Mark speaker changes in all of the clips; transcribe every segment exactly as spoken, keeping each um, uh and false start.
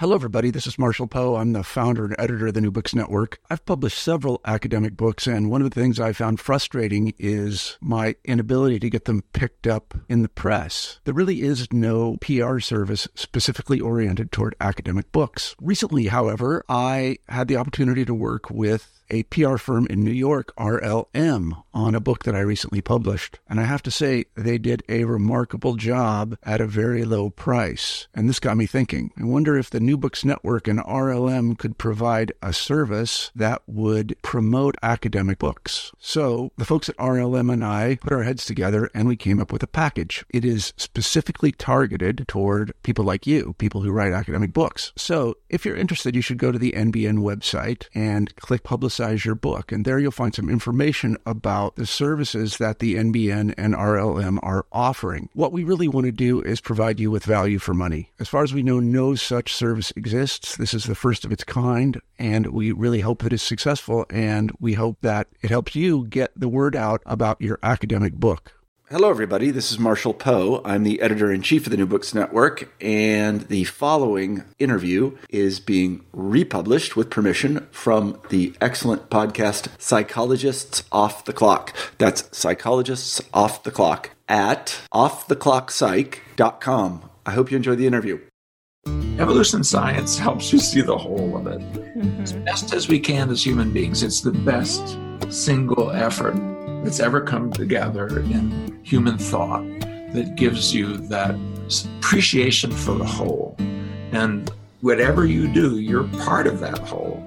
Speaker 1: Hello, everybody. This is Marshall Poe. I'm the founder and editor of the New Books Network. I've published several academic books, and one of the things I found frustrating is my inability to get them picked up in the press. There really is no P R service specifically oriented toward academic books. Recently, however, I had the opportunity to work with a P R firm in New York, R L M, on a book that I recently published. And I have to say, they did a remarkable job at a very low price. And this got me thinking. I wonder if the New Books Network and R L M could provide a service that would promote academic books. So the folks at R L M and I put our heads together and we came up with a package. It is specifically targeted toward people like you, people who write academic books. So if you're interested, you should go to the N B N website and click Publicize your book. And there you'll find some information about the services that the N B N and R L M are offering. What we really want to do is provide you with value for money. As far as we know, no such service exists. This is the first of its kind, and we really hope that it's successful, and we hope that it helps you get the word out about your academic book. Hello, everybody. This is Marshall Poe. I'm the editor-in-chief of the New Books Network, and the following interview is being republished with permission from the excellent podcast Psychologists Off the Clock. That's Psychologists Off the Clock at off the clock psych dot com. I hope you enjoy the interview.
Speaker 2: Evolution science helps you see the whole of it. Mm-hmm. As best as we can as human beings, it's the best single effort that's ever come together in human thought that gives you that appreciation for the whole. And whatever you do, you're part of that whole.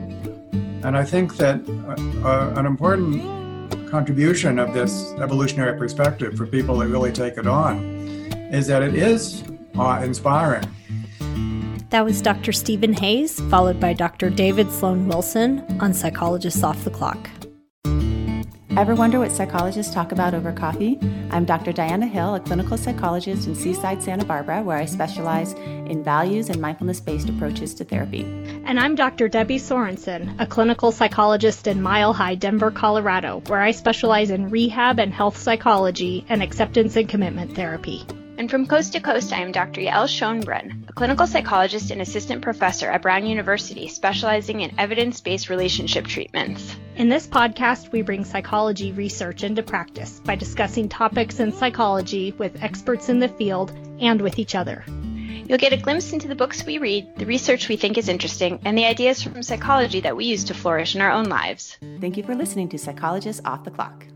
Speaker 3: And I think that uh, an important contribution of this evolutionary perspective for people that really take it on is that it is uh, inspiring.
Speaker 4: That was Doctor Stephen Hayes, followed by Doctor David Sloan Wilson on Psychologists Off the Clock.
Speaker 5: Ever wonder what psychologists talk about over coffee? I'm Doctor Diana Hill, a clinical psychologist in Seaside, Santa Barbara, where I specialize in values and mindfulness-based approaches to therapy.
Speaker 6: And I'm Doctor Debbie Sorensen, a clinical psychologist in Mile High, Denver, Colorado, where I specialize in rehab and health psychology and acceptance and commitment therapy.
Speaker 7: And from coast to coast, I am Doctor Yael Schoenbrunn, a clinical psychologist and assistant professor at Brown University, specializing in evidence-based relationship treatments.
Speaker 6: In this podcast, we bring psychology research into practice by discussing topics in psychology with experts in the field and with each other.
Speaker 7: You'll get a glimpse into the books we read, the research we think is interesting, and the ideas from psychology that we use to flourish in our own lives.
Speaker 5: Thank you for listening to Psychologists Off the Clock.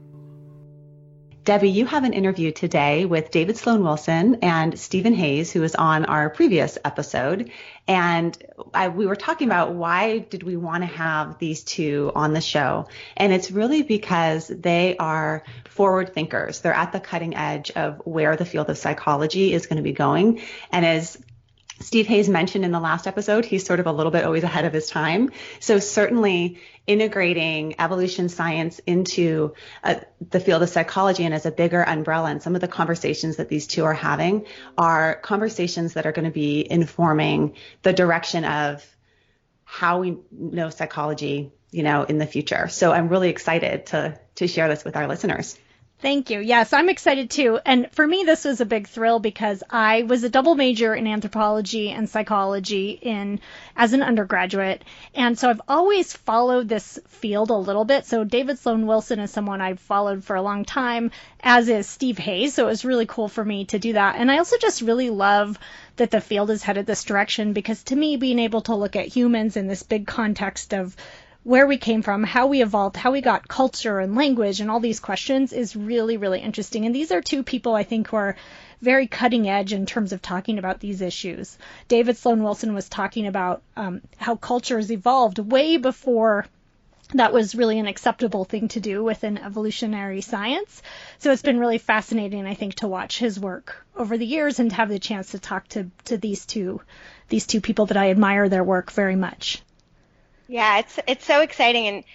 Speaker 5: Debbie, you have an interview today with David Sloan Wilson and Stephen Hayes, who was on our previous episode. And I, we were talking about why did we want to have these two on the show? And it's really because they are forward thinkers. They're at the cutting edge of where the field of psychology is going to be going. And as Steve Hayes mentioned in the last episode, he's sort of a little bit always ahead of his time. So certainly integrating evolution science into uh, the field of psychology and as a bigger umbrella, and some of the conversations that these two are having are conversations that are going to be informing the direction of how we know psychology, you know, in the future. So I'm really excited to to share this with our listeners.
Speaker 6: Thank you. Yes, I'm excited too. And for me, this was a big thrill because I was a double major in anthropology and psychology in as an undergraduate. And so I've always followed this field a little bit. So David Sloan Wilson is someone I've followed for a long time, as is Steve Hayes. So it was really cool for me to do that. And I also just really love that the field is headed this direction, because to me, being able to look at humans in this big context of where we came from, how we evolved, how we got culture and language and all these questions is really, really interesting. And these are two people I think who are very cutting edge in terms of talking about these issues. David Sloan Wilson was talking about um, how cultures evolved way before that was really an acceptable thing to do within evolutionary science. So it's been really fascinating, I think, to watch his work over the years and to have the chance to talk to, to these two, these two people that I admire their work very much.
Speaker 7: Yeah, it's it's so exciting, and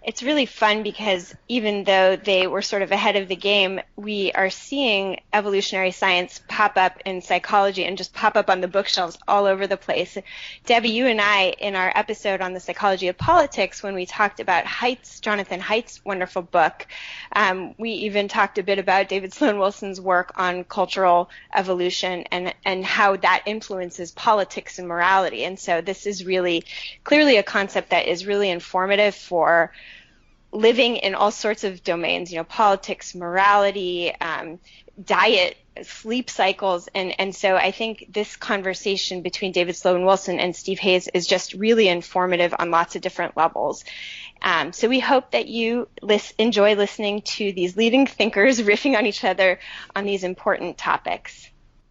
Speaker 7: it's really fun because even though they were sort of ahead of the game, we are seeing evolutionary science pop up in psychology and just pop up on the bookshelves all over the place. Debbie, you and I, in our episode on the psychology of politics, when we talked about Haidt's, Jonathan Haidt's wonderful book, um, we even talked a bit about David Sloan Wilson's work on cultural evolution and, and how that influences politics and morality. And so this is really clearly a concept that is really informative for living in all sorts of domains, you know, politics, morality, um, diet, sleep cycles. And, and so I think this conversation between David Sloan Wilson and Steve Hayes is just really informative on lots of different levels. Um, so we hope that you lis- enjoy listening to these leading thinkers riffing on each other on these important topics.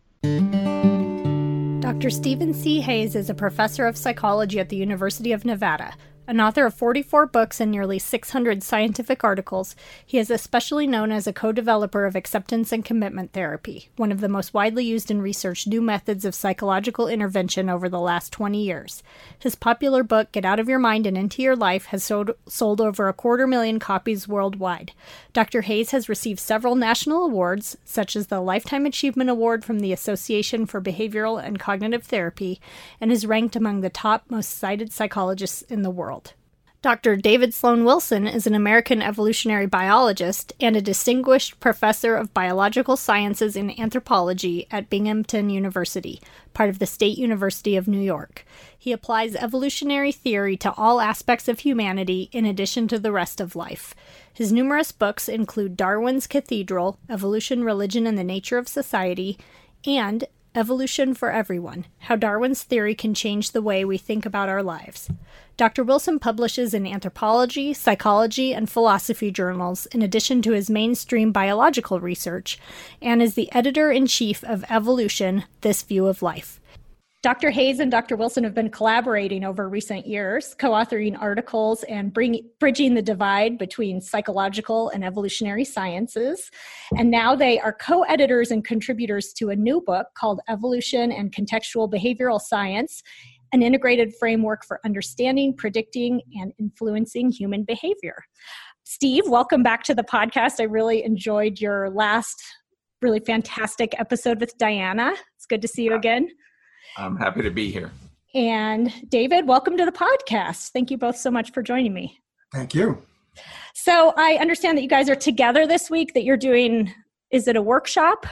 Speaker 4: Doctor Stephen C. Hayes is a professor of psychology at the University of Nevada. An author of forty-four books and nearly six hundred scientific articles, he is especially known as a co-developer of acceptance and commitment therapy, one of the most widely used and researched new methods of psychological intervention over the last twenty years. His popular book, Get Out of Your Mind and Into Your Life, has sold, sold over a quarter million copies worldwide. Doctor Hayes has received several national awards, such as the Lifetime Achievement Award from the Association for Behavioral and Cognitive Therapy, and is ranked among the top most cited psychologists in the world. Doctor David Sloan Wilson is an American evolutionary biologist and a distinguished professor of biological sciences and anthropology at Binghamton University, part of the State University of New York. He applies evolutionary theory to all aspects of humanity in addition to the rest of life. His numerous books include Darwin's Cathedral, Evolution, Religion, and the Nature of Society, and Evolution for Everyone, How Darwin's Theory Can Change the Way We Think About Our Lives. Doctor Wilson publishes in anthropology, psychology, and philosophy journals in addition to his mainstream biological research, and is the editor-in-chief of Evolution, This View of Life. Doctor Hayes and Doctor Wilson have been collaborating over recent years, co-authoring articles and bring, bridging the divide between psychological and evolutionary sciences. And now they are co-editors and contributors to a new book called Evolution and Contextual Behavioral Science, an integrated framework for understanding, predicting, and influencing human behavior. Steve, welcome back to the podcast. I really enjoyed your last really fantastic episode with Diana. It's good to see you again.
Speaker 2: I'm happy to be here.
Speaker 4: And David, welcome to the podcast. Thank you both so much for joining me.
Speaker 3: Thank you.
Speaker 4: So I understand that you guys are together this week, that you're doing, is it a workshop?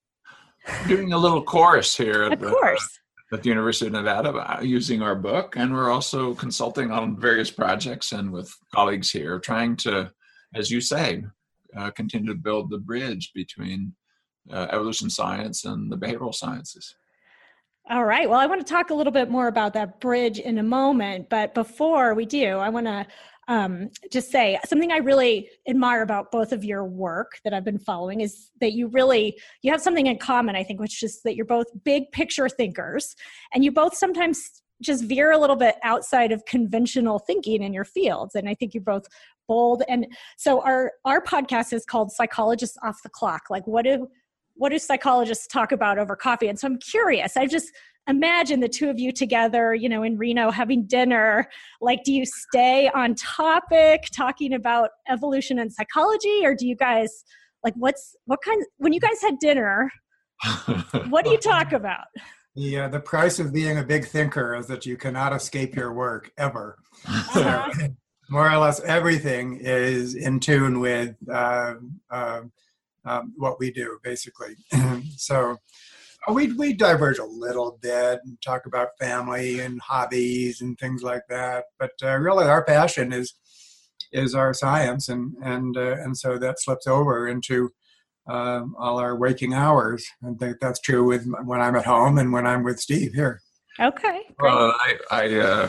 Speaker 2: Doing a little course here at,
Speaker 4: of course.
Speaker 2: The, at the University of Nevada using our book. And we're also consulting on various projects and with colleagues here trying to, as you say, uh, continue to build the bridge between uh, evolution science and the behavioral sciences.
Speaker 4: All right. Well, I want to talk a little bit more about that bridge in a moment. But before we do, I want to um, just say something I really admire about both of your work that I've been following is that you really, you have something in common, I think, which is that you're both big picture thinkers. And you both sometimes just veer a little bit outside of conventional thinking in your fields. And I think you're both bold. And so our, our podcast is called Psychologists Off the Clock. Like, what do What do psychologists talk about over coffee? And so I'm curious. I just imagine the two of you together, you know, in Reno having dinner. Like, do you stay on topic talking about evolution and psychology? Or do you guys, like, what's, what kind, when you guys had dinner, what do you talk about?
Speaker 3: The, uh, the price of being a big thinker is that you cannot escape your work ever.
Speaker 4: Uh-huh.
Speaker 3: So, more or less everything is in tune with uh, uh, Um, what we do, basically. So we we diverge a little bit and talk about family and hobbies and things like that. But uh, really, our passion is is our science, and and uh, and so that slips over into uh, all our waking hours. I think that's true with when I'm at home and when I'm with Steve here.
Speaker 4: Okay. Great.
Speaker 2: Well, I, I uh,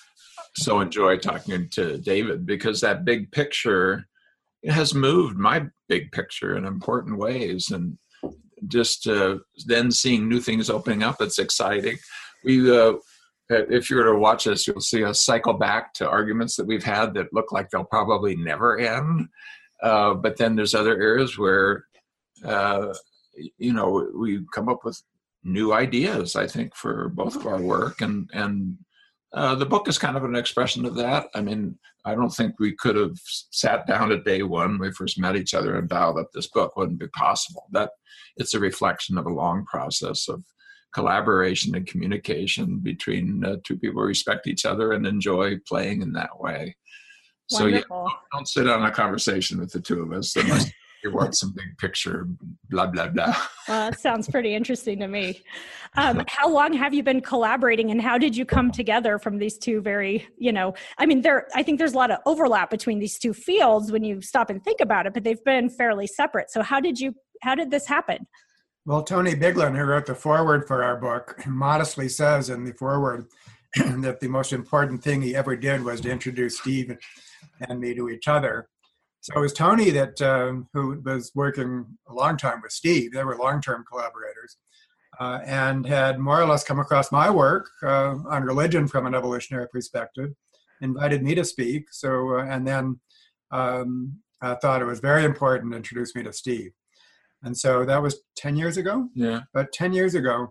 Speaker 2: so enjoy talking to David because that big picture, it has moved my big picture in important ways, and just uh, then seeing new things opening up, it's exciting. We, uh, if you were to watch us, you'll see us cycle back to arguments that we've had that look like they'll probably never end. Uh, but then there's other areas where, uh, you know, we come up with new ideas, I think, for both of our work, and and Uh, the book is kind of an expression of that. I mean, I don't think we could have sat down at day one when we first met each other and dialed up this book. Wouldn't be possible. That it's a reflection of a long process of collaboration and communication between uh, two people who respect each other and enjoy playing in that way. So yeah, don't, don't sit on a conversation with the two of us unless you want some big picture, blah, blah, blah.
Speaker 6: Well, that sounds pretty interesting to me. Um, how long have you been collaborating, and how did you come together from these two very, you know, I mean, there, I think there's a lot of overlap between these two fields when you stop and think about it, but they've been fairly separate. So how did you, how did this happen?
Speaker 3: Well, Tony Biglin, who wrote the foreword for our book, modestly says in the foreword that the most important thing he ever did was to introduce Steve and me to each other. So it was Tony that um, who was working a long time with Steve. They were long-term collaborators, uh, and had more or less come across my work uh, on religion from an evolutionary perspective, invited me to speak. So uh, and then um, I thought it was very important to introduce me to Steve. And so that was ten years ago.
Speaker 2: Yeah,
Speaker 3: about ten years ago,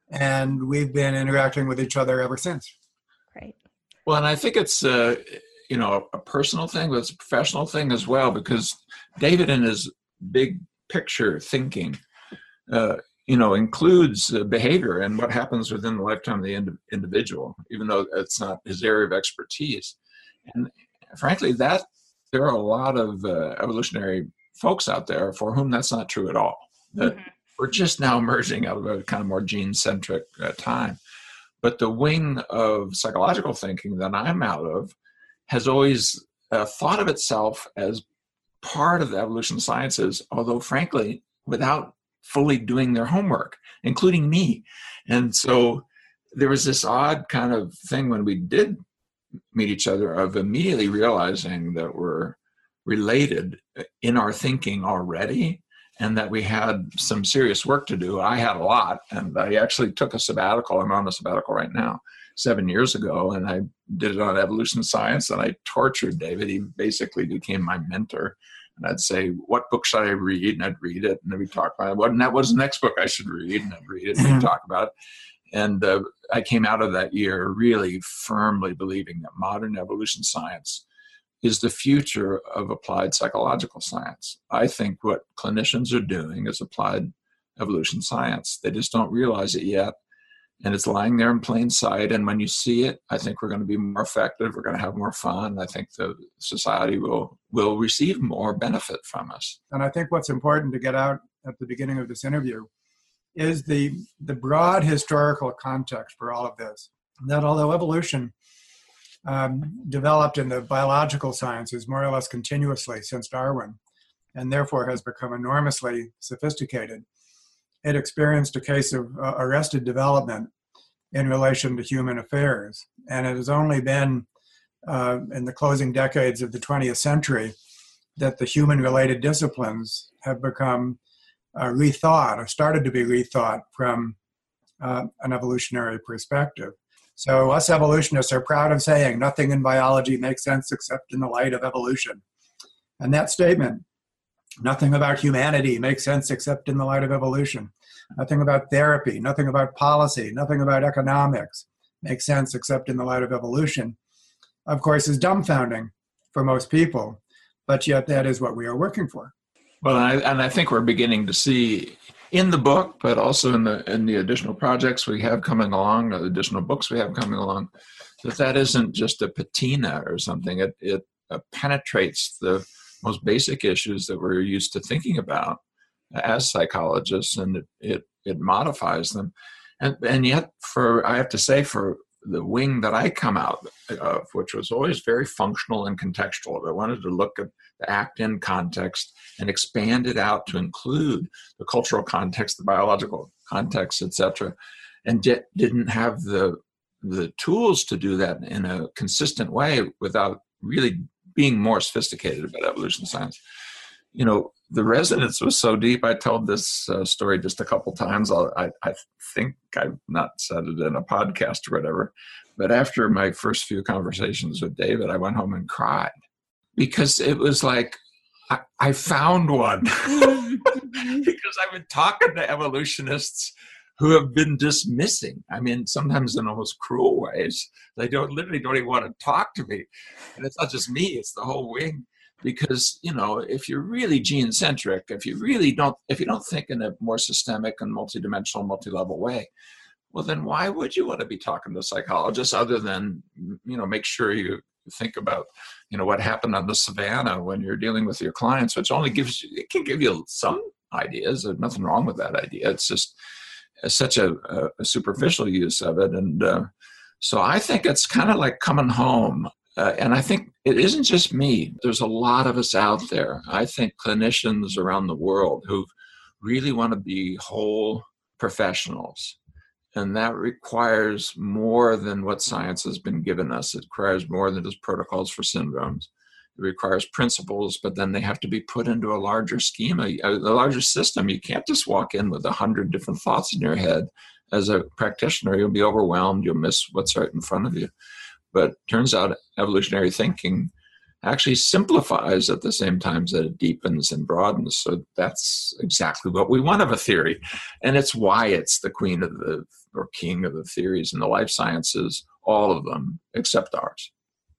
Speaker 3: and we've been interacting with each other ever since.
Speaker 6: Great.
Speaker 2: Well, and I think it's uh, you know, a personal thing, but it's a professional thing as well, because David in his big picture thinking, uh, you know, includes uh, behavior and what happens within the lifetime of the ind- individual, even though it's not his area of expertise. And frankly, that there are a lot of uh, evolutionary folks out there for whom that's not true at all. That mm-hmm. we're just now emerging out of a kind of more gene-centric uh, time. But the wing of psychological thinking that I'm out of has always uh, thought of itself as part of the evolution sciences, although frankly, without fully doing their homework, including me. And so there was this odd kind of thing when we did meet each other of immediately realizing that we're related in our thinking already, and that we had some serious work to do. I had a lot, and I actually took a sabbatical. I'm on a sabbatical right now, seven years ago, and I did it on evolution science, and I tortured David. He basically became my mentor. And I'd say, what book should I read? And I'd read it, and then we'd talk about it. What, and that was the next book I should read, and I'd read it, and we'd talk about it. And uh, I came out of that year really firmly believing that modern evolution science is the future of applied psychological science. I think what clinicians are doing is applied evolution science. They just don't realize it yet. And it's lying there in plain sight. And when you see it, I think we're going to be more effective. We're going to have more fun. I think the society will will receive more benefit from us.
Speaker 3: And I think what's important to get out at the beginning of this interview is the, the broad historical context for all of this. That although evolution um, developed in the biological sciences more or less continuously since Darwin, and therefore has become enormously sophisticated, it experienced a case of uh, arrested development in relation to human affairs. And it has only been uh, in the closing decades of the twentieth century that the human-related disciplines have become uh, rethought, or started to be rethought from uh, an evolutionary perspective. So us evolutionists are proud of saying nothing in biology makes sense except in the light of evolution. And that statement, nothing about humanity makes sense except in the light of evolution. Nothing about therapy, nothing about policy, nothing about economics makes sense except in the light of evolution, of course, is dumbfounding for most people, but yet that is what we are working for.
Speaker 2: Well, I, and I think we're beginning to see in the book, but also in the in the additional projects we have coming along, the additional books we have coming along, that that isn't just a patina or something. It, it uh, penetrates the most basic issues that we're used to thinking about as psychologists, and it, it, it modifies them. And, and yet, for I have to say, for the wing that I come out of, which was always very functional and contextual, I wanted to look at the act in context and expand it out to include the cultural context, the biological context, et cetera, and yet didn't have the the tools to do that in a consistent way without really being more sophisticated about evolution science. You know, the resonance was so deep. I told this uh, story just a couple times. I'll, I, I think I've not said it in a podcast or whatever. But after my first few conversations with David, I went home and cried because it was like, I, I found one. Because I've been talking to evolutionists who have been dismissing. I mean, sometimes in almost cruel ways. They don't literally don't even want to talk to me. And it's not just me, it's the whole wing. Because, you know, if you're really gene-centric, if you really don't, if you don't think in a more systemic and multidimensional, multi-level way, well, then why would you want to be talking to psychologists other than, you know, make sure you think about, you know, what happened on the savannah when you're dealing with your clients, which only gives you, it can give you some ideas. There's nothing wrong with that idea. It's just it's such a, a superficial use of it. And uh, so I think it's kind of like coming home. Uh, and I think it isn't just me. There's a lot of us out there. I think clinicians around the world who really want to be whole professionals. And that requires more than what science has been given us. It requires more than just protocols for syndromes. It requires principles, but then they have to be put into a larger schema, a larger system. You can't just walk in with a hundred different thoughts in your head. As a practitioner, you'll be overwhelmed. You'll miss what's right in front of you. But turns out evolutionary thinking actually simplifies at the same time that it deepens and broadens. So that's exactly what we want of a theory. And it's why it's the queen of the, or king of the theories in the life sciences, all of them, except ours.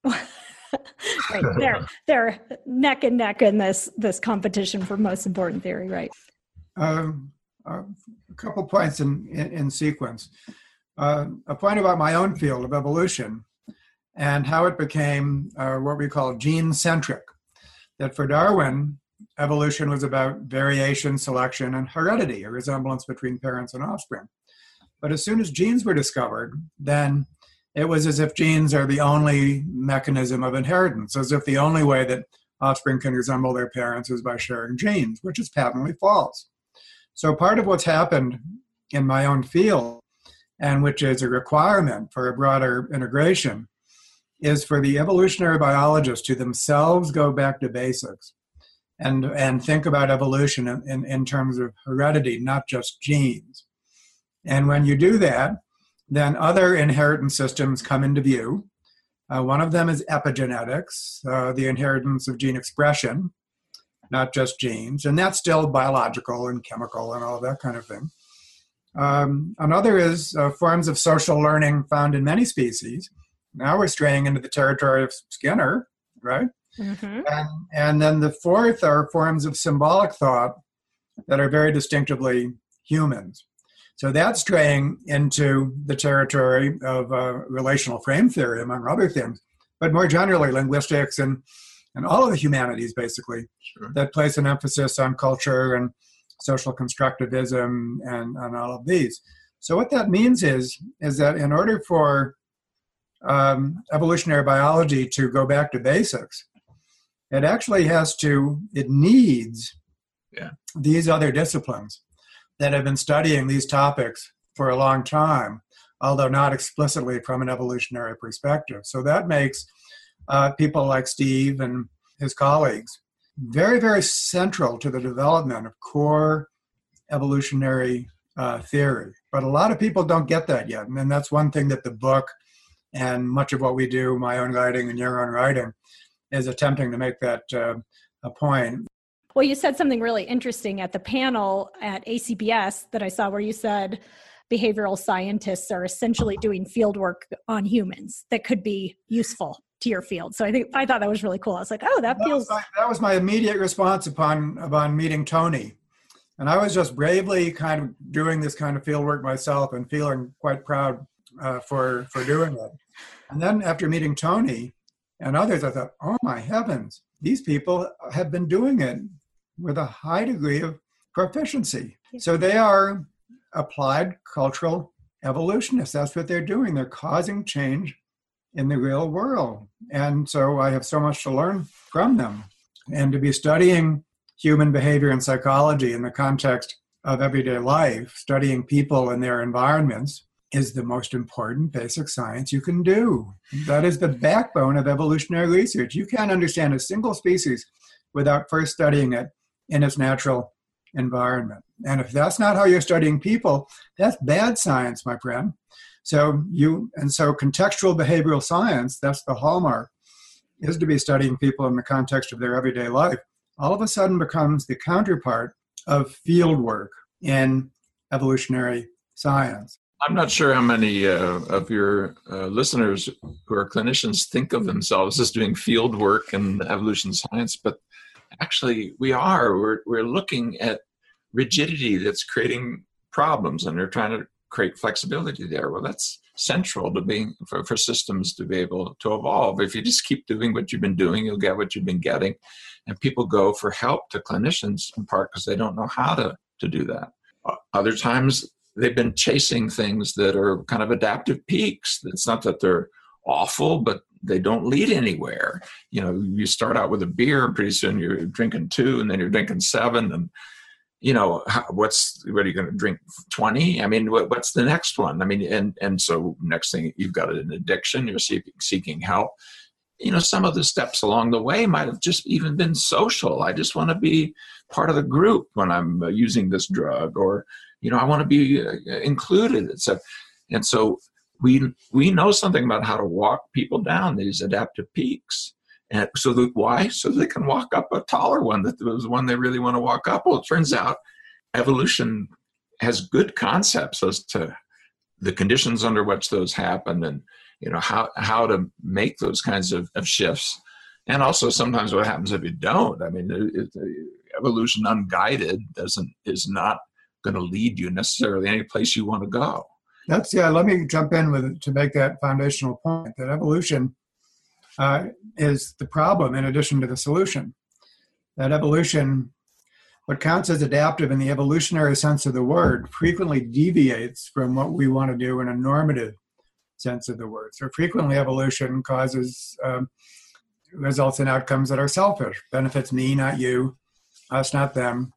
Speaker 6: Right. They're, they're neck and neck in this, this competition for most important theory, right?
Speaker 3: Um, uh, a couple points in, in, in sequence. Uh, a point about my own field of evolution and how it became uh, what we call gene-centric. That for Darwin, evolution was about variation, selection, and heredity, a resemblance between parents and offspring. But as soon as genes were discovered, then it was as if genes are the only mechanism of inheritance, as if the only way that offspring can resemble their parents is by sharing genes, which is patently false. So part of what's happened in my own field, and which is a requirement for a broader integration, is for the evolutionary biologists to themselves go back to basics and, and think about evolution in, in, in terms of heredity, not just genes. And when you do that, then other inheritance systems come into view. Uh, one of them is epigenetics, uh, the inheritance of gene expression, not just genes, and that's still biological and chemical and all that kind of thing. Um, another is uh, forms of social learning found in many species. Now we're straying into the territory of Skinner, right? Mm-hmm. And, and then the fourth are forms of symbolic thought that are very distinctively humans. So that's straying into the territory of uh, relational frame theory, among other things, but more generally linguistics and, and all of the humanities, basically, sure, that place an emphasis on culture and social constructivism and, and all of these. So what that means is, is that in order for um, evolutionary biology to go back to basics, it actually has to, it needs
Speaker 2: yeah.
Speaker 3: these other disciplines that have been studying these topics for a long time, although not explicitly from an evolutionary perspective. So that makes uh, people like Steve and his colleagues very, very central to the development of core evolutionary uh, theory. But a lot of people don't get that yet. And that's one thing that the book and much of what we do, my own writing and your own writing, is attempting to make that uh, a point.
Speaker 6: Well, you said something really interesting at the panel at A C B S that I saw where you said behavioral scientists are essentially doing field work on humans that could be useful to your field. So I think I thought that was really cool. I was like, oh, that, that feels...
Speaker 3: Was my, that was my immediate response upon, upon meeting Tony. And I was just bravely kind of doing this kind of field work myself and feeling quite proud uh, for, for doing it. And then after meeting Tony and others, I thought, oh my heavens, these people have been doing it with a high degree of proficiency. So they are applied cultural evolutionists. That's what they're doing. They're causing change in the real world. And so I have so much to learn from them. And to be studying human behavior and psychology in the context of everyday life, studying people and their environments, is the most important basic science you can do. That is the backbone of evolutionary research. You can't understand a single species without first studying it in its natural environment. And if that's not how you're studying people, that's bad science, my friend. So you, and so contextual behavioral science, that's the hallmark, is to be studying people in the context of their everyday life, all of a sudden becomes the counterpart of field work in evolutionary science.
Speaker 2: I'm not sure how many uh, of your uh, listeners who are clinicians think of themselves as doing field work in evolution science, but actually we are. We're, we're looking at rigidity that's creating problems, and they're trying to create flexibility there. Well, that's central to being for, for systems to be able to evolve. If you just keep doing what you've been doing, you'll get what you've been getting. And people go for help to clinicians in part because they don't know how to, to do that. Other times, they've been chasing things that are kind of adaptive peaks. It's not that they're awful, but they don't lead anywhere. You know, you start out with a beer, and pretty soon you're drinking two, and then you're drinking seven, and you know, how, what's what are you going to drink? twenty? I mean, what, what's the next one? I mean, and and so next thing you've got an addiction. You're seeking seeking help. You know, some of the steps along the way might have just even been social. I just want to be part of the group when I'm uh, using this drug, or you know, I want to be uh, included. It's a, and so we we know something about how to walk people down these adaptive peaks. And so that, why? So they can walk up a taller one that was one they really want to walk up. Well, it turns out evolution has good concepts as to the conditions under which those happen, and you know how how to make those kinds of, of shifts. And also sometimes what happens if you don't. I mean, it, it, evolution unguided doesn't is not going to lead you necessarily any place you want to go.
Speaker 3: That's yeah. Let me jump in with to make that foundational point that evolution uh, is the problem in addition to the solution. That evolution, what counts as adaptive in the evolutionary sense of the word, frequently deviates from what we want to do in a normative sense of the word. So frequently, evolution causes um, results in outcomes that are selfish, benefits me, not you, us, not them,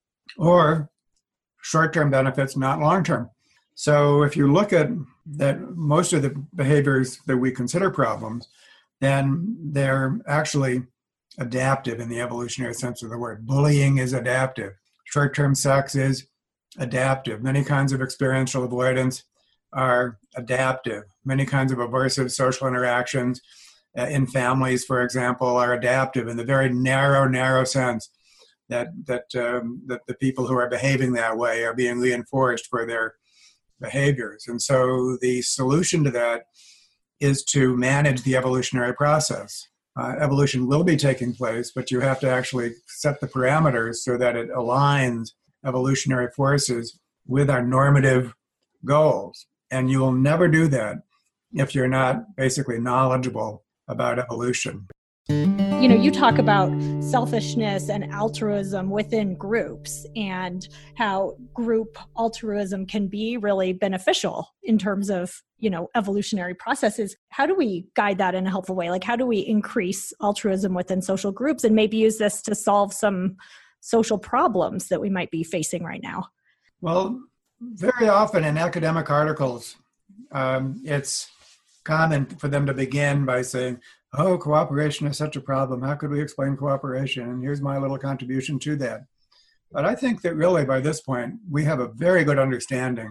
Speaker 3: or short-term benefits, not long-term. So if you look at that, most of the behaviors that we consider problems, then they're actually adaptive in the evolutionary sense of the word. Bullying is adaptive. Short-term sex is adaptive. Many kinds of experiential avoidance are adaptive. Many kinds of aversive social interactions uh, in families, for example, are adaptive in the very narrow, narrow sense that that um, that the people who are behaving that way are being reinforced for their behaviors. And so the solution to that is to manage the evolutionary process. Uh, evolution will be taking place, but you have to actually set the parameters so that it aligns evolutionary forces with our normative goals. And you will never do that if you're not basically knowledgeable about evolution.
Speaker 4: You know, you talk about selfishness and altruism within groups and how group altruism can be really beneficial in terms of, you know, evolutionary processes. How do we guide that in a helpful way? Like, how do we increase altruism within social groups and maybe use this to solve some social problems that we might be facing right now?
Speaker 3: Well, very often in academic articles, um, it's common for them to begin by saying, oh, cooperation is such a problem. How could we explain cooperation? And here's my little contribution to that. But I think that really by this point, we have a very good understanding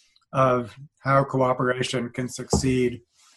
Speaker 3: of how cooperation can succeed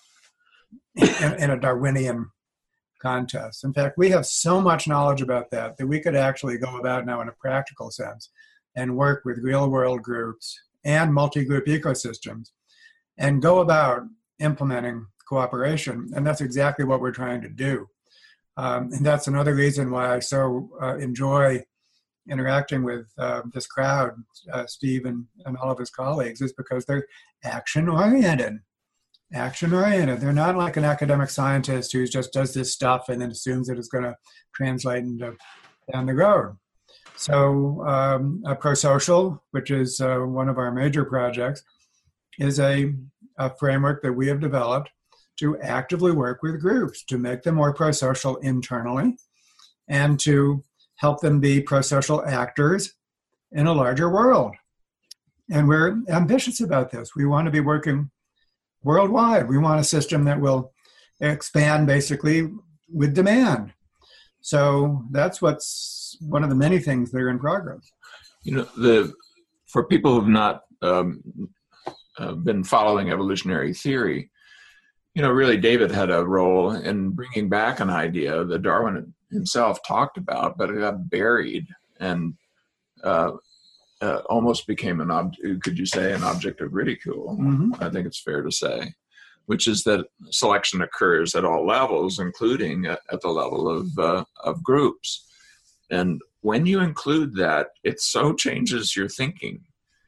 Speaker 3: in, in a Darwinian context. In fact, we have so much knowledge about that that we could actually go about now in a practical sense and work with real-world groups and multi-group ecosystems and go about implementing cooperation. And that's exactly what we're trying to do. Um, and that's another reason why I so uh, enjoy interacting with uh, this crowd, uh, Steve and, and all of his colleagues, is because they're action-oriented. Action-oriented. They're not like an academic scientist who just does this stuff and then assumes that it's going to translate into down the road. So um, a ProSocial, which is uh, one of our major projects, is a, a framework that we have developed to actively work with groups, to make them more pro-social internally, and to help them be pro-social actors in a larger world. And we're ambitious about this. We want to be working worldwide. We want a system that will expand basically with demand. So that's what's one of the many things that are in progress.
Speaker 2: You know, the for people who've not um, uh, been following evolutionary theory, you know, really David had a role in bringing back an idea that Darwin himself talked about, but it got buried. And uh, uh, almost became an object, could you say, an object of ridicule. Mm-hmm. I think it's fair to say, which is that selection occurs at all levels, including at, at the level of uh, of groups. And when you include that, it so changes your thinking.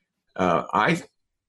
Speaker 2: Uh, I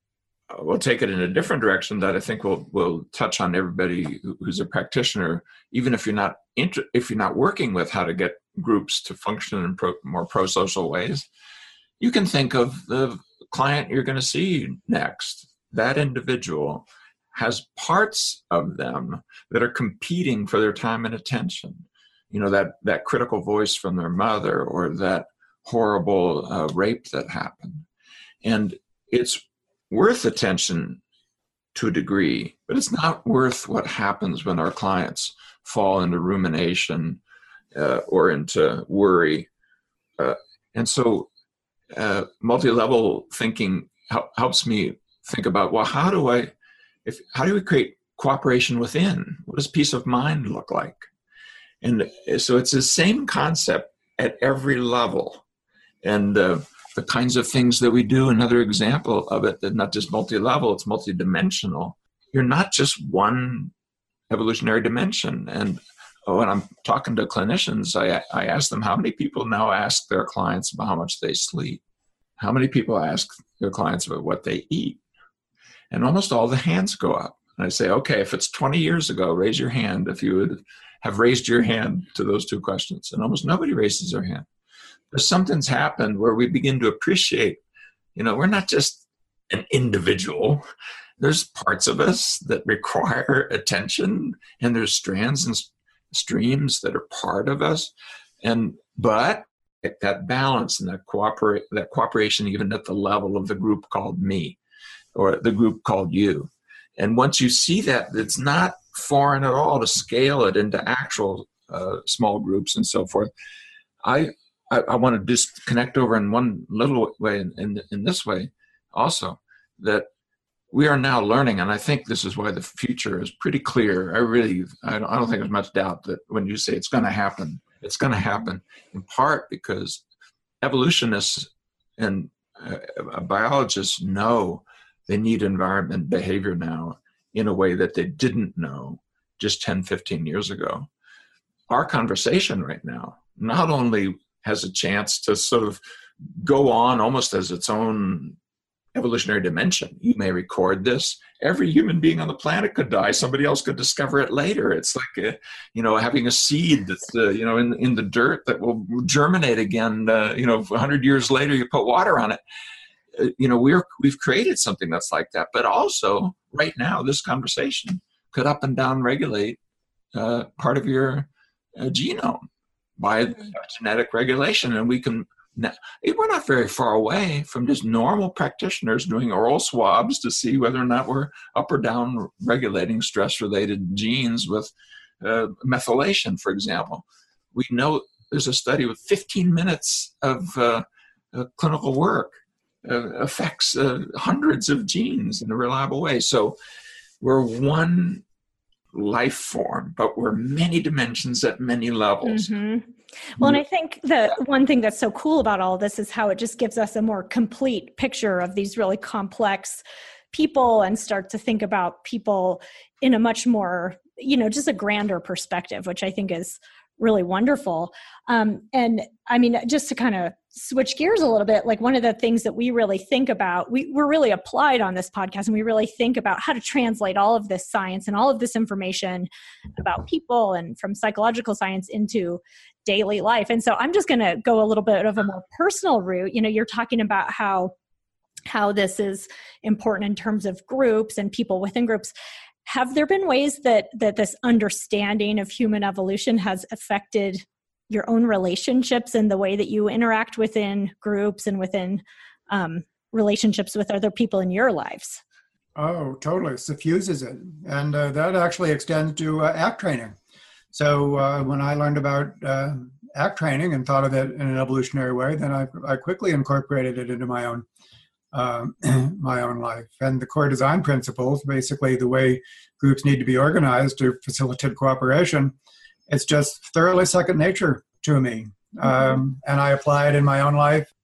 Speaker 2: will take it in a different direction that I think will will touch on everybody who's a practitioner, even if you're not inter- if you're not working with how to get groups to function in pro- more pro-social ways. You can think of the client you're going to see next. That individual has parts of them that are competing for their time and attention. You know, that, that critical voice from their mother, or that horrible uh, rape that happened. And it's worth attention to a degree, but it's not worth what happens when our clients fall into rumination uh, or into worry. Uh, and so uh, multi-level thinking hel- helps me think about, well, how do I, if how do we create cooperation within? What does peace of mind look like? And so it's the same concept at every level. And uh, the kinds of things that we do, another example of it, that not just multi-level, it's multi-dimensional. You're not just one evolutionary dimension. And when I'm talking to clinicians, I, I ask them, how many people now ask their clients about how much they sleep? How many people ask their clients about what they eat? And almost all the hands go up. And I say, okay, if it's twenty years ago, raise your hand if you would have raised your hand to those two questions. And almost nobody raises their hand. There's something's happened where we begin to appreciate, you know, we're not just an individual. There's parts of us that require attention, and there's strands and streams that are part of us. And, but that balance and that cooperate, that cooperation, even at the level of the group called me, or the group called you. And once you see that, it's not foreign at all to scale it into actual uh, small groups and so forth. I, I, I want to just connect over in one little way, in, in, in this way also, that we are now learning, and I think this is why the future is pretty clear. I really, I don't, I don't think there's much doubt that when you say it's going to happen, it's going to happen, in part because evolutionists and uh, biologists know they need environment behavior now in a way that they didn't know just ten, fifteen years ago. Our conversation right now not only has a chance to sort of go on almost as its own evolutionary dimension. You may record this. Every human being on the planet could die. Somebody else could discover it later. It's like, a, you know, having a seed that's, uh, you know, in, in the dirt that will germinate again. Uh, you know, a hundred years later, you put water on it. Uh, you know, we're, we've created something that's like that. But also, right now, this conversation could up and down regulate uh, part of your uh, genome by genetic regulation. And we can, now, we're not very far away from just normal practitioners doing oral swabs to see whether or not we're up or down regulating stress-related genes with uh, methylation, for example. We know there's a study with fifteen minutes of uh, uh, clinical work uh, affects uh, hundreds of genes in a reliable way. So we're one life form, but we're many dimensions at many levels.
Speaker 6: Mm-hmm. Well, and I think the one thing that's so cool about all of this is how it just gives us a more complete picture of these really complex people, and start to think about people in a much more, you know, just a grander perspective, which I think is really wonderful. Um, and I mean, just to kind of switch gears a little bit, like one of the things that we really think about, we, we're really applied on this podcast, and we really think about how to translate all of this science and all of this information about people and from psychological science into daily life. And so I'm just going to go a little bit of a more personal route. You know, you're talking about how, how this is important in terms of groups and people within groups. Have there been ways that that this understanding of human evolution has affected your own relationships and the way that you interact within groups and within um, relationships with other people in your lives?
Speaker 3: Oh, totally. It suffuses it. And uh, that actually extends to uh, ACT training. So uh, when I learned about uh, ACT training and thought of it in an evolutionary way, then I, I quickly incorporated it into my own Um, my own life. And the core design principles, basically the way groups need to be organized to facilitate cooperation, it's just thoroughly second nature to me. Um, and I apply it in my own life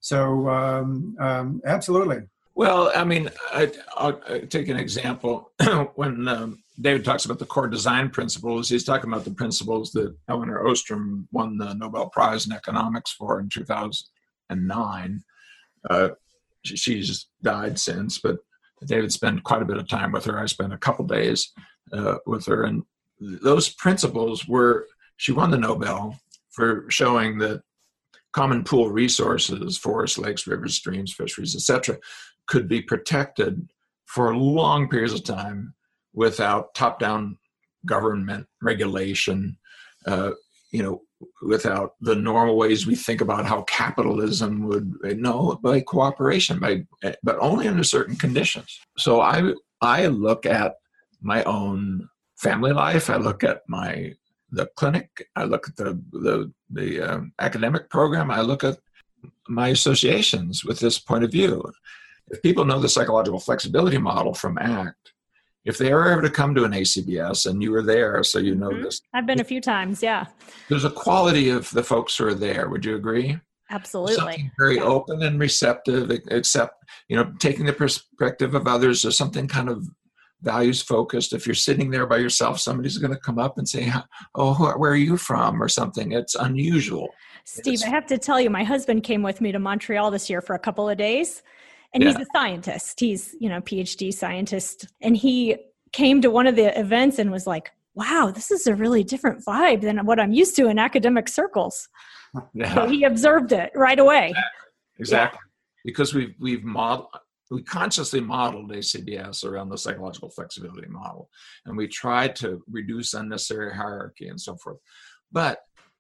Speaker 3: So um, um, absolutely.
Speaker 2: Well, I mean, I, I'll, I'll take an example. When um, David talks about the core design principles, he's talking about the principles that Elinor Ostrom won the Nobel Prize in economics for in two thousand nine. Uh, she, she's died since, but David spent quite a bit of time with her. I spent a couple days uh, with her. And those principles were, she won the Nobel for showing that common pool resources, forests, lakes, rivers, streams, fisheries, et cetera, could be protected for long periods of time without top-down government regulation, uh, you know, without the normal ways we think about how capitalism would, no, by cooperation, by, but only under certain conditions. So I, I look at my own family life. I look at my the clinic. I look at the the, the um, academic program. I look at my associations with this point of view. If people know the psychological flexibility model from ACT, if they are ever to come to an A C B S, and you were there, so you know mm-hmm. this.
Speaker 4: I've been a few times, yeah.
Speaker 2: There's a quality of the folks who are there. Would you agree?
Speaker 4: Absolutely.
Speaker 2: Something very yeah. open and receptive, except, you know, taking the perspective of others. There's something kind of values focused. If you're sitting there by yourself, somebody's going to come up and say, oh, where are you from, or something. It's unusual.
Speaker 4: Steve,
Speaker 2: it's,
Speaker 4: I have to tell you, my husband came with me to Montreal this year for a couple of days. And yeah. he's a scientist. He's, you know, PhD scientist. And he came to one of the events and was like, wow, this is a really different vibe than what I'm used to in academic circles. Yeah. So he observed it right away.
Speaker 2: Exactly. exactly. Yeah. Because we've, we've modeled, we consciously modeled A C B S around the psychological flexibility model. And we tried to reduce unnecessary hierarchy and so forth. But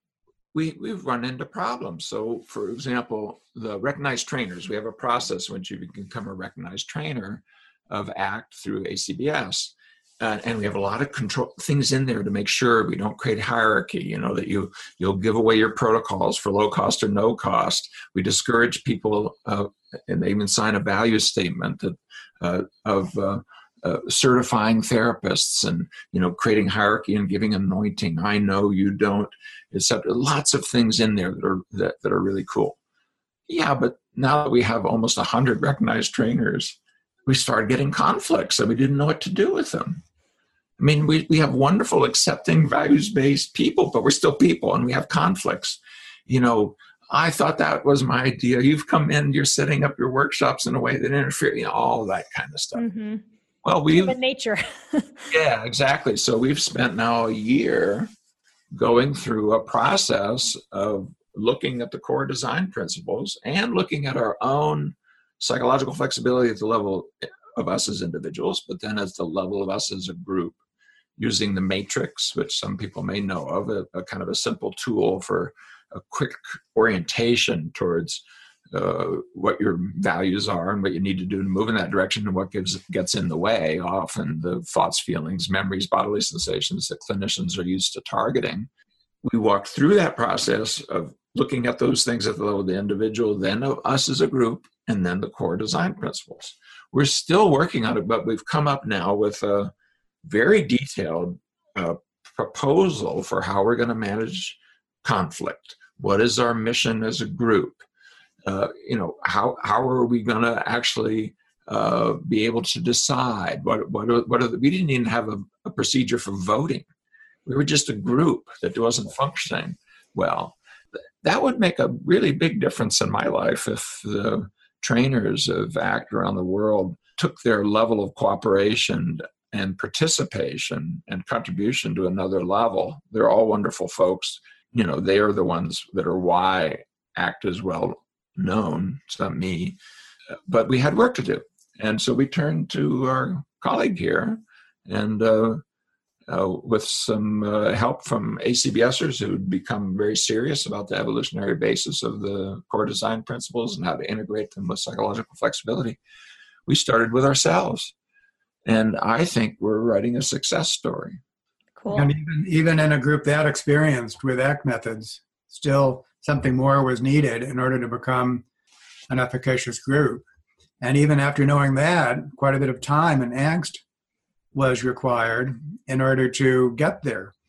Speaker 2: we, we've run into problems. So, for example, the recognized trainers, we have a process in which you can become a recognized trainer of ACT through A C B S. Uh, and we have a lot of control things in there to make sure we don't create hierarchy, you know, that you, you'll give away your protocols for low cost or no cost. We discourage people, uh, and they even sign a value statement that, uh, of uh, uh, certifying therapists and, you know, creating hierarchy and giving anointing. I know, you don't. Except lots of things in there that are that, that are really cool. Yeah, but now that we have almost one hundred recognized trainers, we started getting conflicts and we didn't know what to do with them. I mean, we, we have wonderful, accepting, values-based people, but we're still people and we have conflicts. You know, I thought that was my idea. You've come in, you're setting up your workshops in a way that interfere, you know, all that kind of stuff.
Speaker 4: Mm-hmm.
Speaker 2: Well, we've...
Speaker 4: Human nature.
Speaker 2: Yeah, exactly. So we've spent now a year going through a process of looking at the core design principles and looking at our own psychological flexibility at the level of us as individuals, but then at the level of us as a group, using the matrix, which some people may know of, a, a kind of a simple tool for a quick orientation towards uh, what your values are and what you need to do to move in that direction, and what gives gets in the way, often the thoughts, feelings, memories, bodily sensations that clinicians are used to targeting. We walk through that process of looking at those things at the level of the individual, then of us as a group, and then the core design principles. We're still working on it, but we've come up now with a very detailed uh, proposal for how we're going to manage conflict. What is our mission as a group? Uh, you know, how how are we going to actually uh, be able to decide? What what are, what are the, we didn't even have a, a procedure for voting. We were just a group that wasn't functioning well. That would make a really big difference in my life if the trainers of ACT around the world took their level of cooperation and participation and contribution to another level. They're all wonderful folks. You know, they are the ones that are why ACT is well known. It's not me. But we had work to do. And so we turned to our colleague here, and uh, uh, with some uh, help from A C B Sers who'd become very serious about the evolutionary basis of the core design principles and how to integrate them with psychological flexibility, we started with ourselves. And I think we're writing a success story.
Speaker 4: Cool.
Speaker 3: And even, even in a group that experienced with ACT methods, still something more was needed in order to become an efficacious group. And even after knowing that, quite a bit of time and angst was required in order to get there.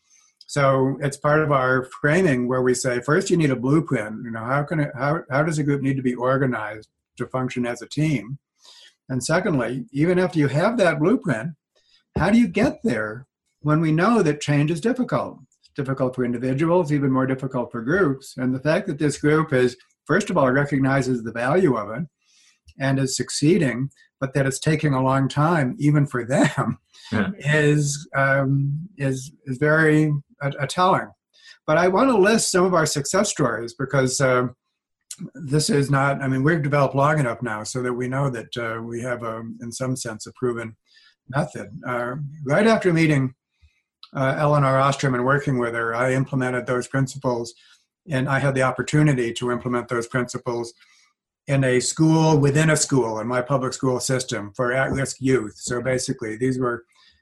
Speaker 3: So it's part of our framing where we say, first, you need a blueprint. You know, how can it, how how does a group need to be organized to function as a team? And secondly, even after you have that blueprint, how do you get there when we know that change is difficult? It's difficult for individuals, even more difficult for groups. And the fact that this group is, first of all, recognizes the value of it and is succeeding, but that it's taking a long time, even for them, yeah. is um, is is very uh, uh, telling. But I want to list some of our success stories because uh, this is not, I mean, we've developed long enough now so that we know that uh, we have, a, in some sense, a proven method. Uh, right after meeting uh, Elinor Ostrom and working with her, I implemented those principles, and I had the opportunity to implement those principles in a school within a school, in my public school system for at-risk youth. So basically, these were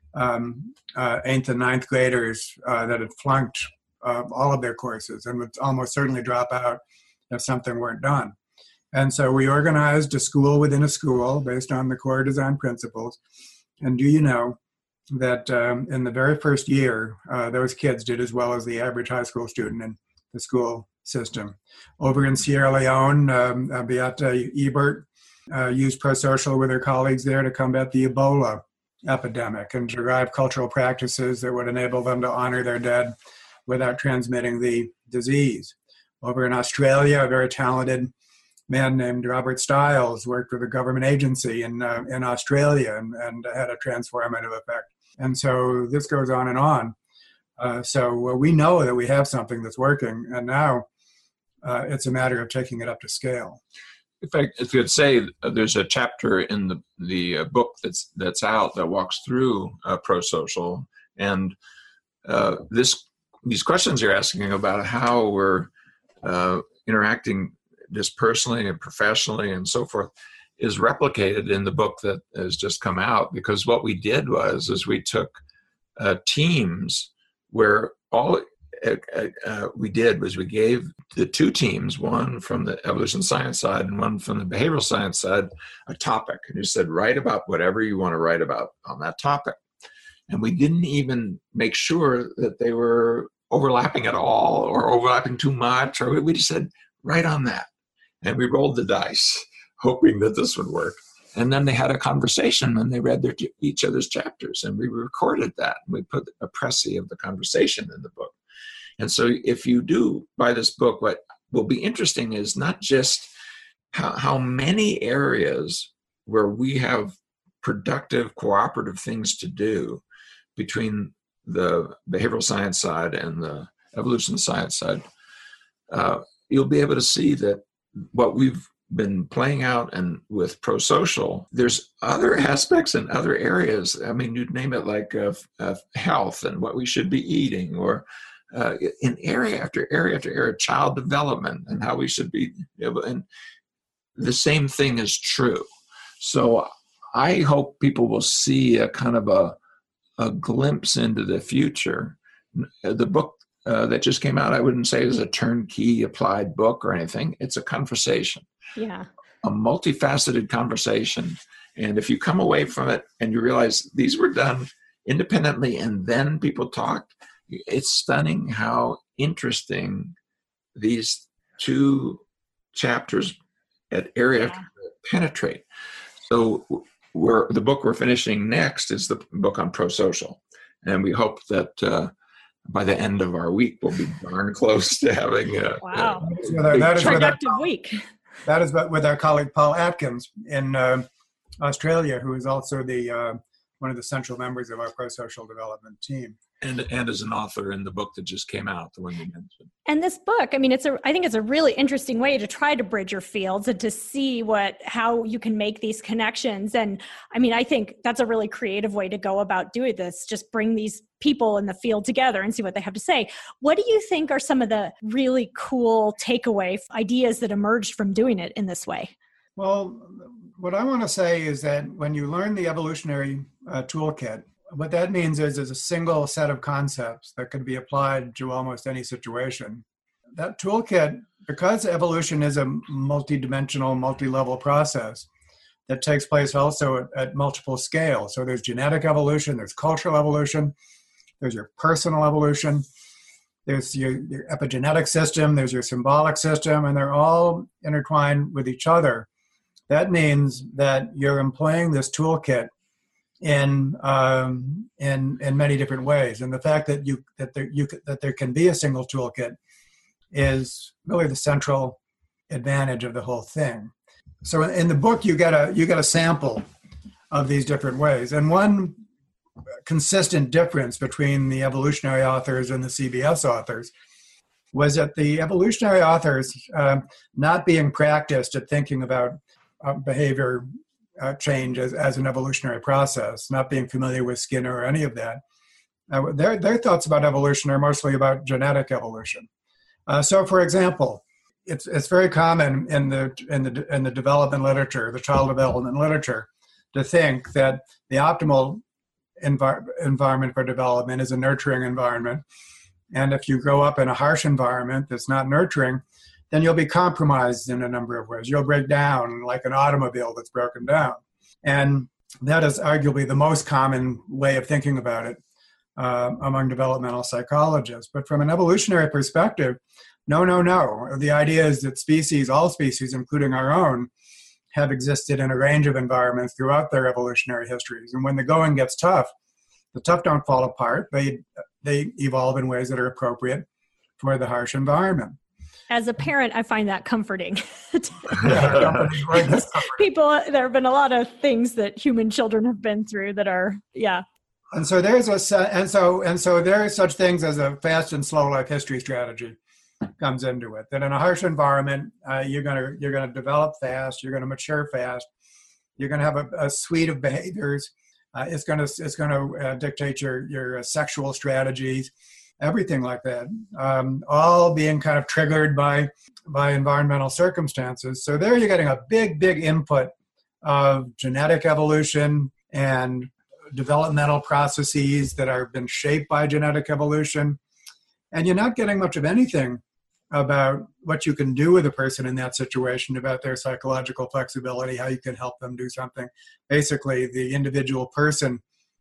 Speaker 3: um, uh, eighth and ninth graders uh, that had flunked uh, all of their courses and would almost certainly drop out if something weren't done. And so we organized a school within a school based on the core design principles. And do you know that um, in the very first year, uh, those kids did as well as the average high school student in the school system. Over in Sierra Leone, um, uh, Beata Ebert uh, used pro-social with her colleagues there to combat the Ebola epidemic and derive cultural practices that would enable them to honor their dead without transmitting the disease. Over in Australia, a very talented man named Robert Stiles worked with a government agency in uh, in Australia and, and had a transformative effect. And so this goes on and on. Uh, so well, we know that we have something that's working, and now uh, it's a matter of taking it up to scale.
Speaker 2: In fact, if you'd say uh, there's a chapter in the the uh, book that's that's out that walks through uh, pro-social, and uh, this these questions you're asking about how we're uh, interacting just personally and professionally and so forth is replicated in the book that has just come out. Because what we did was is we took uh, teams where all uh, uh, we did was we gave the two teams, one from the evolution science side and one from the behavioral science side, a topic. And you said, write about whatever you want to write about on that topic. And we didn't even make sure that they were overlapping at all or overlapping too much, or we just said, write on that. And we rolled the dice, hoping that this would work. And then they had a conversation and they read their, each other's chapters, and we recorded that. And we put a précis of the conversation in the book. And so if you do buy this book, what will be interesting is not just how, how many areas where we have productive, cooperative things to do between the behavioral science side and the evolution science side. Uh, you'll be able to see that what we've been playing out and with pro-social, there's other aspects and other areas. I mean, you'd name it like uh, uh, health and what we should be eating, or uh, in area after area after area, child development and how we should be able, and the same thing is true. So I hope people will see a kind of a, a glimpse into the future. The book uh, that just came out, I wouldn't say is a turnkey applied book or anything. It's a conversation.
Speaker 6: Yeah.
Speaker 2: A multifaceted conversation. And if you come away from it and you realize these were done independently and then people talked, it's stunning how interesting these two chapters at area yeah. penetrate. So we're, the book we're finishing next is the book on pro-social. And we hope that uh, by the end of our week, we'll be darn close to having a,
Speaker 6: wow.
Speaker 2: a,
Speaker 3: that is
Speaker 6: productive week.
Speaker 3: That is with our colleague Paul Atkins in uh, Australia, who is also the uh, one of the central members of our pro-social development team.
Speaker 2: And and as an author in the book that just came out, the one you mentioned.
Speaker 6: And this book, I mean, it's a I think it's a really interesting way to try to bridge your fields and to see what how you can make these connections. And I mean, I think that's a really creative way to go about doing this. Just bring these people in the field together and see what they have to say. What do you think are some of the really cool takeaway ideas that emerged from doing it in this way?
Speaker 3: Well, what I want to say is that when you learn the evolutionary uh, toolkit, what that means is there's a single set of concepts that can be applied to almost any situation. That toolkit, because evolution is a multi-dimensional, multi-level process that takes place also at, at multiple scales. So there's genetic evolution, there's cultural evolution, there's your personal evolution, there's your, your epigenetic system, there's your symbolic system, and they're all intertwined with each other. That means that you're employing this toolkit in um, in in many different ways. And the fact that you that there you that there can be a single toolkit is really the central advantage of the whole thing. So in the book, you get a you get a sample of these different ways, and one consistent difference between the evolutionary authors and the C B S authors was that the evolutionary authors, uh, not being practiced at thinking about uh, behavior uh, change as, as an evolutionary process, not being familiar with Skinner or any of that, uh, their, their thoughts about evolution are mostly about genetic evolution. Uh, so, for example, it's it's very common in the in the in the development literature, the child development literature, to think that the optimal envir- environment for development is a nurturing environment, and if you grow up in a harsh environment that's not nurturing, then you'll be compromised in a number of ways. You'll break down like an automobile that's broken down, and that is arguably the most common way of thinking about it uh, among developmental psychologists. But from an evolutionary perspective, no, no, no. The idea is that species, all species, including our own, have existed in a range of environments throughout their evolutionary histories. And when the going gets tough, the tough don't fall apart. They they evolve in ways that are appropriate for the harsh environment.
Speaker 4: As a parent, I find that comforting.
Speaker 3: Yeah,
Speaker 4: People, there have been a lot of things that human children have been through that are, yeah.
Speaker 3: And so there's a and so and so there are such things as a fast and slow life history strategy comes into it. That in a harsh environment, uh, you're gonna you're gonna develop fast, you're gonna mature fast, you're gonna have a, a suite of behaviors. Uh, it's gonna it's gonna uh, dictate your your uh, sexual strategies, everything like that. Um, all being kind of triggered by by environmental circumstances. So there you're getting a big big input of genetic evolution and developmental processes that are been shaped by genetic evolution, and you're not getting much of anything about what you can do with a person in that situation, about their psychological flexibility, how you can help them do something. Basically, the individual person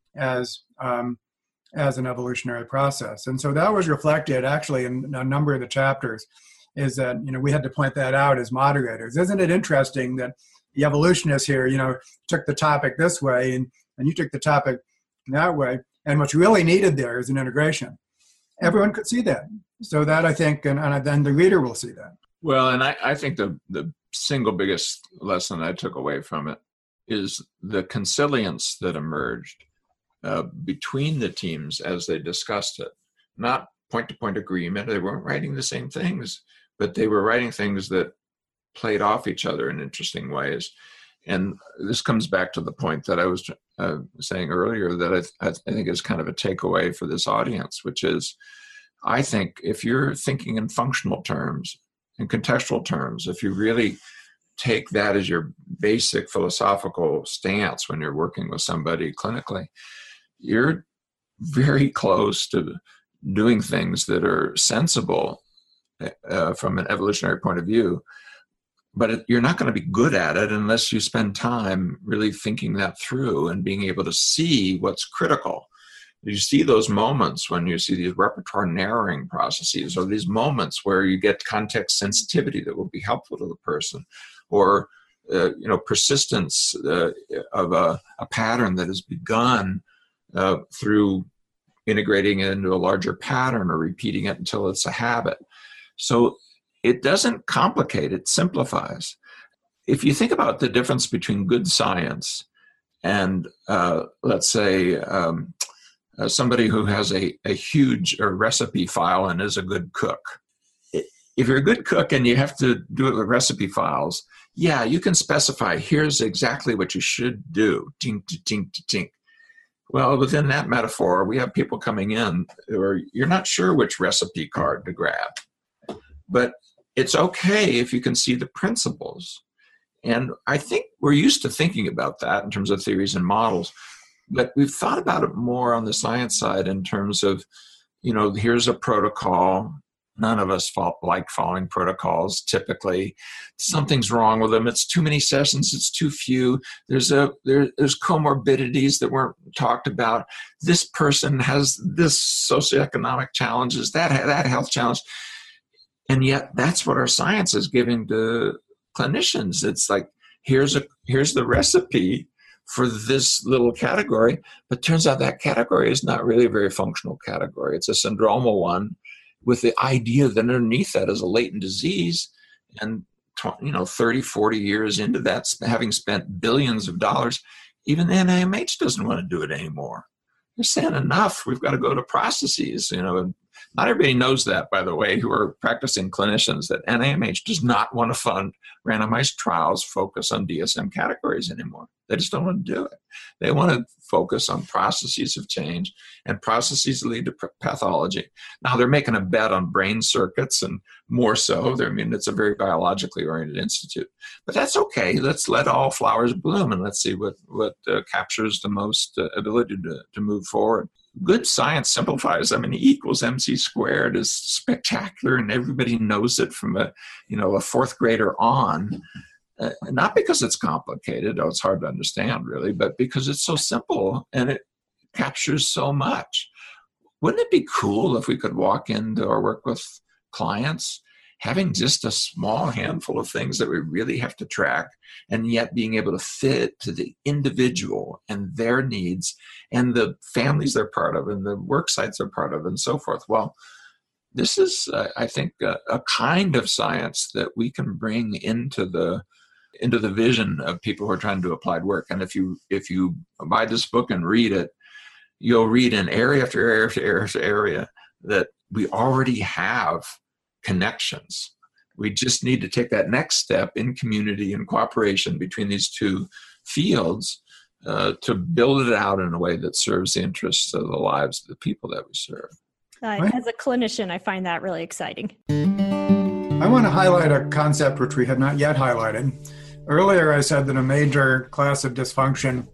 Speaker 3: as um, as an evolutionary process. And so that was reflected actually in a number of the chapters, is that, you know, we had to point that out as moderators. Isn't it interesting that the evolutionists here, you know, took the topic this way and, and you took the topic that way, and what's really needed there is an integration. Everyone could see that. So that, I think, and, and then the reader will see that.
Speaker 2: Well, and I, I think the, the single biggest lesson I took away from it is the consilience that emerged uh, between the teams as they discussed it. Not point-to-point agreement. They weren't writing the same things, but they were writing things that played off each other in interesting ways. And this comes back to the point that I was uh, saying earlier that I, I think is kind of a takeaway for this audience, which is, I think if you're thinking in functional terms, in contextual terms, if you really take that as your basic philosophical stance when you're working with somebody clinically, you're very close to doing things that are sensible uh, from an evolutionary point of view. But it, you're not going to be good at it unless you spend time really thinking that through and being able to see what's critical. You see those moments when you see these repertoire narrowing processes, or these moments where you get context sensitivity that will be helpful to the person, or uh, you know, persistence uh, of a, a pattern that has begun uh, through integrating it into a larger pattern or repeating it until it's a habit. So it doesn't complicate, it simplifies. If you think about the difference between good science and, uh, let's say, um, uh, somebody who has a, a huge uh, recipe file and is a good cook. If you're a good cook and you have to do it with recipe files, yeah, you can specify, here's exactly what you should do, tink, tink, tink. Well, within that metaphor, we have people coming in who are, you're not sure which recipe card to grab. But it's okay if you can see the principles. And I think we're used to thinking about that in terms of theories and models, but we've thought about it more on the science side in terms of, you know, here's a protocol, None of us fall, like following protocols. Typically, something's wrong with them. It's too many sessions. It's too few. There's a there, there's comorbidities that weren't talked about. This person has this socioeconomic challenges, that that health challenge, and yet that's what our science is giving to clinicians. It's like here's a here's the recipe for this little category, but turns out that category is not really a very functional category. It's a syndromal one, with the idea that underneath that is a latent disease. And, you know, thirty, forty years into that, having spent billions of dollars, even the N I M H doesn't want to do it anymore. They're saying enough, we've got to go to processes, you know. And not everybody knows that, by the way, who are practicing clinicians, that N I M H does not want to fund randomized trials focus on D S M categories anymore. They just don't want to do it. They want to focus on processes of change, and processes lead to pathology. Now they're making a bet on brain circuits, and more so. I mean, it's a very biologically oriented institute, but that's okay. Let's let all flowers bloom, and let's see what what uh, captures the most uh, ability to to move forward. Good science simplifies. I mean, E equals M C squared is spectacular, and everybody knows it from a you know a fourth grader on. Uh, not because it's complicated, oh, it's hard to understand really, but because it's so simple and it captures so much. Wouldn't it be cool if we could walk into our work with clients having just a small handful of things that we really have to track, and yet being able to fit to the individual and their needs and the families they're part of and the work sites they're part of and so forth? Well, this is, uh, I think, uh, a kind of science that we can bring into the into the vision of people who are trying to do applied work. And if you if you buy this book and read it, you'll read in area after area after area after area that we already have connections. We just need to take that next step in community and cooperation between these two fields uh, to build it out in a way that serves the interests of the lives of the people that we serve.
Speaker 6: Uh, as a clinician, I find that really exciting.
Speaker 3: I want to highlight a concept which we had not yet highlighted. Earlier, I said that a major class of dysfunction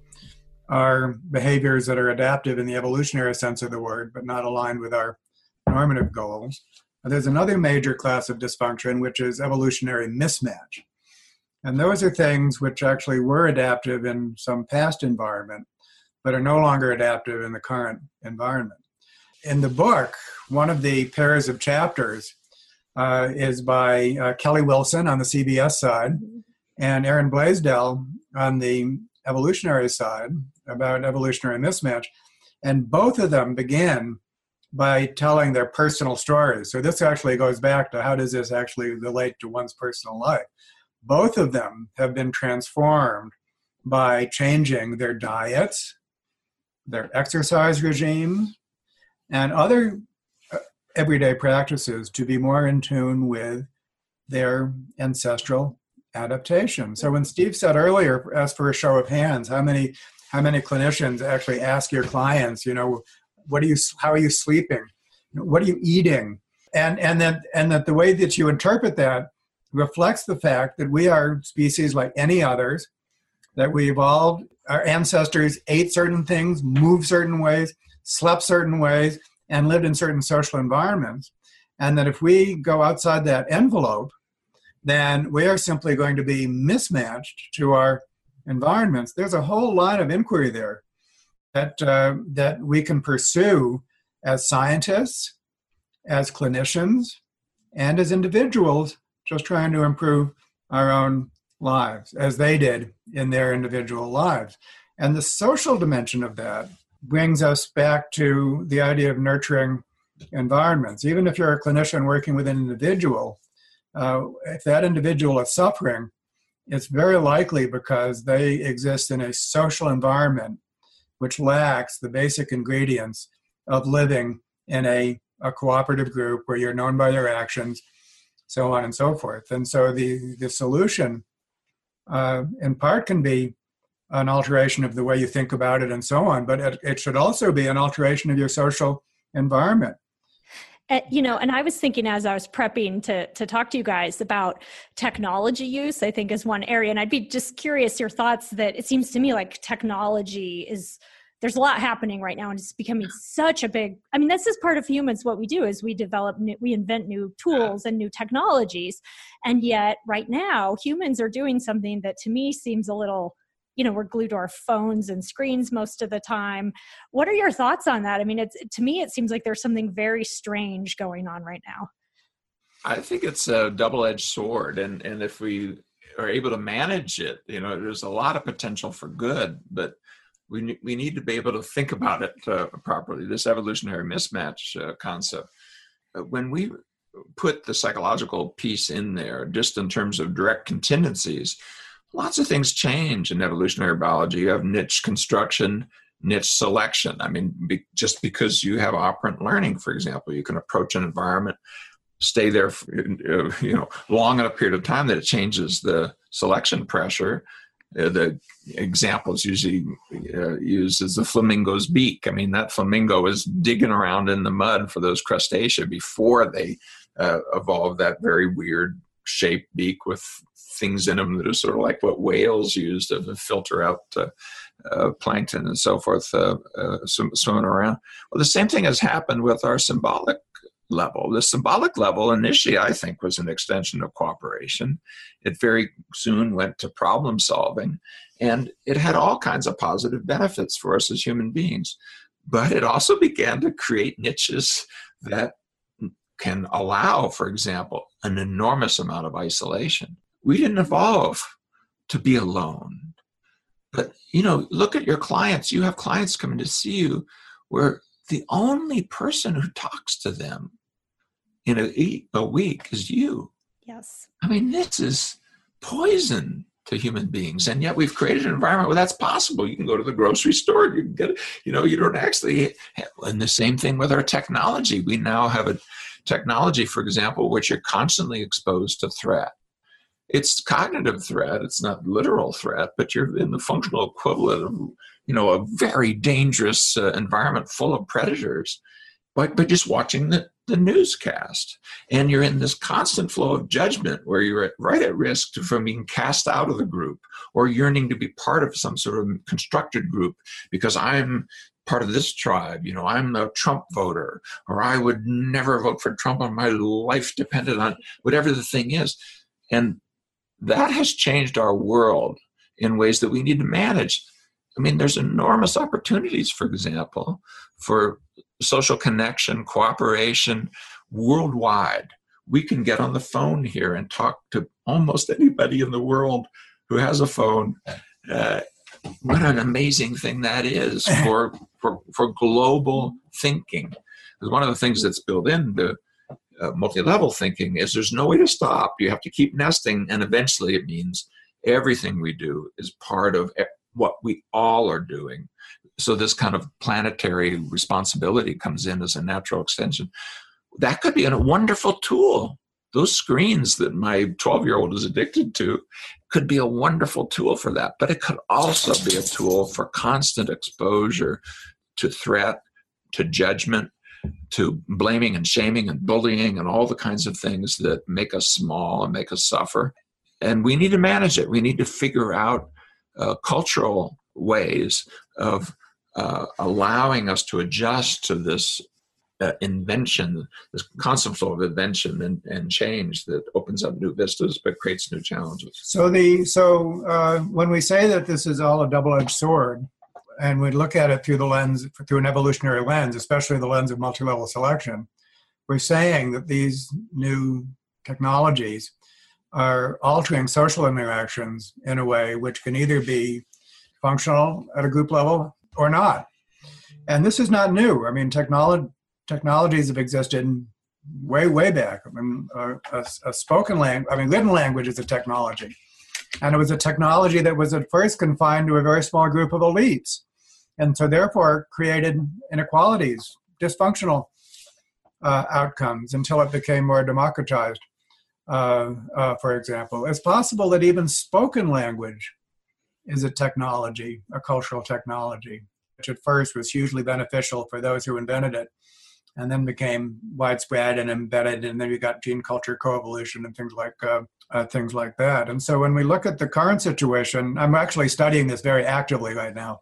Speaker 3: are behaviors that are adaptive in the evolutionary sense of the word, but not aligned with our normative goals. There's another major class of dysfunction, which is evolutionary mismatch. And those are things which actually were adaptive in some past environment, but are no longer adaptive in the current environment. In the book, one of the pairs of chapters uh, is by uh, Kelly Wilson on the C B S side and Aaron Blaisdell on the evolutionary side about evolutionary mismatch. And both of them begin by telling their personal stories. So this actually goes back to how does this actually relate to one's personal life. Both of them have been transformed by changing their diets, their exercise regimes, and other everyday practices to be more in tune with their ancestral adaptation. So when Steve said earlier, asked for a show of hands, how many how many clinicians actually ask your clients, you know, what are you, how are you sleeping? What are you eating? And and that and that the way that you interpret that reflects the fact that we are species like any others, that we evolved, our ancestors ate certain things, moved certain ways, slept certain ways, and lived in certain social environments. And that if we go outside that envelope, then we are simply going to be mismatched to our environments. There's a whole line of inquiry there that uh, that we can pursue as scientists, as clinicians, and as individuals, just trying to improve our own lives, as they did in their individual lives. And the social dimension of that brings us back to the idea of nurturing environments. Even if you're a clinician working with an individual, uh, if that individual is suffering, it's very likely because they exist in a social environment which lacks the basic ingredients of living in a, a cooperative group where you're known by your actions, so on and so forth. And so the, the solution, uh, in part, can be an alteration of the way you think about it and so on, but it, it should also be an alteration of your social environment.
Speaker 6: Uh, you know, and I was thinking as I was prepping to to talk to you guys about technology use, I think is one area. And I'd be just curious your thoughts that it seems to me like technology is there's a lot happening right now, and it's becoming such a big, I mean, this is part of humans. What we do is we develop, new, we invent new tools and new technologies. And yet right now humans are doing something that to me seems a little, you know, we're glued to our phones and screens most of the time. What are your thoughts on that? I mean, it's, to me, it seems like there's something very strange going on right now.
Speaker 2: I think it's a double-edged sword. And, and if we are able to manage it, you know, there's a lot of potential for good, but we, we need to be able to think about it uh, properly, this evolutionary mismatch uh, concept. When we put the psychological piece in there, just in terms of direct contingencies, lots of things change in evolutionary biology. You have niche construction, niche selection. I mean, be, just because you have operant learning, for example, you can approach an environment, stay there for, you know, long enough period of time that it changes the selection pressure. Uh, the example is usually uh, used as the flamingo's beak. I mean, that flamingo was digging around in the mud for those crustacea before they uh, evolved that very weird shaped beak with things in them that are sort of like what whales use to filter out uh, uh, plankton and so forth, uh, uh, sw- swimming around. Well, the same thing has happened with our symbolic level. The symbolic level initially, I think, was an extension of cooperation. It very soon went to problem solving, and it had all kinds of positive benefits for us as human beings. But it also began to create niches that can allow, for example, an enormous amount of isolation. We didn't evolve to be alone. But, you know, look at your clients. You have clients coming to see you where the only person who talks to them in a, a week is you.
Speaker 6: Yes.
Speaker 2: I mean, this is poison to human beings. And yet we've created an environment where that's possible. You can go to the grocery store, you can get, you know, you don't actually have, and the same thing with our technology. We now have a technology, for example, which you're constantly exposed to threat. It's cognitive threat. It's not literal threat, but you're in the functional equivalent of, you know, a very dangerous uh, environment full of predators, but by just watching the, the newscast. And you're in this constant flow of judgment where you're at, right at risk from being cast out of the group or yearning to be part of some sort of constructed group because I'm part of this tribe, you know, I'm a Trump voter, or I would never vote for Trump on my life depended on whatever the thing is. And that has changed our world in ways that we need to manage. I mean, there's enormous opportunities, for example, for social connection, cooperation worldwide. We can get on the phone here and talk to almost anybody in the world who has a phone. Uh, what an amazing thing that is for, for, for global thinking. Because one of the things that's built into Uh, multi-level thinking is there's no way to stop. You have to keep nesting, and eventually it means everything we do is part of what we all are doing. So this kind of planetary responsibility comes in as a natural extension. That could be a wonderful tool. Those screens that my twelve-year-old is addicted to could be a wonderful tool for that, but it could also be a tool for constant exposure to threat, to judgment, to blaming and shaming and bullying and all the kinds of things that make us small and make us suffer. And we need to manage it. We need to figure out uh, cultural ways of uh, allowing us to adjust to this uh, invention, this constant flow of invention and, and change that opens up new vistas but creates new challenges.
Speaker 3: So the so uh, when we say that this is all a double-edged sword, and we look at it through the lens, through an evolutionary lens, especially the lens of multi-level selection, we're saying that these new technologies are altering social interactions in a way which can either be functional at a group level or not. And this is not new. I mean, technolo- technologies have existed way, way back. I mean, a, a, a spoken language, I mean, written language is a technology. And it was a technology that was at first confined to a very small group of elites. And so therefore created inequalities, dysfunctional uh, outcomes until it became more democratized, uh, uh, for example. It's possible that even spoken language is a technology, a cultural technology, which at first was hugely beneficial for those who invented it, and then became widespread and embedded, and then you got gene culture coevolution and things like uh, uh, things like that. And so when we look at the current situation, I'm actually studying this very actively right now.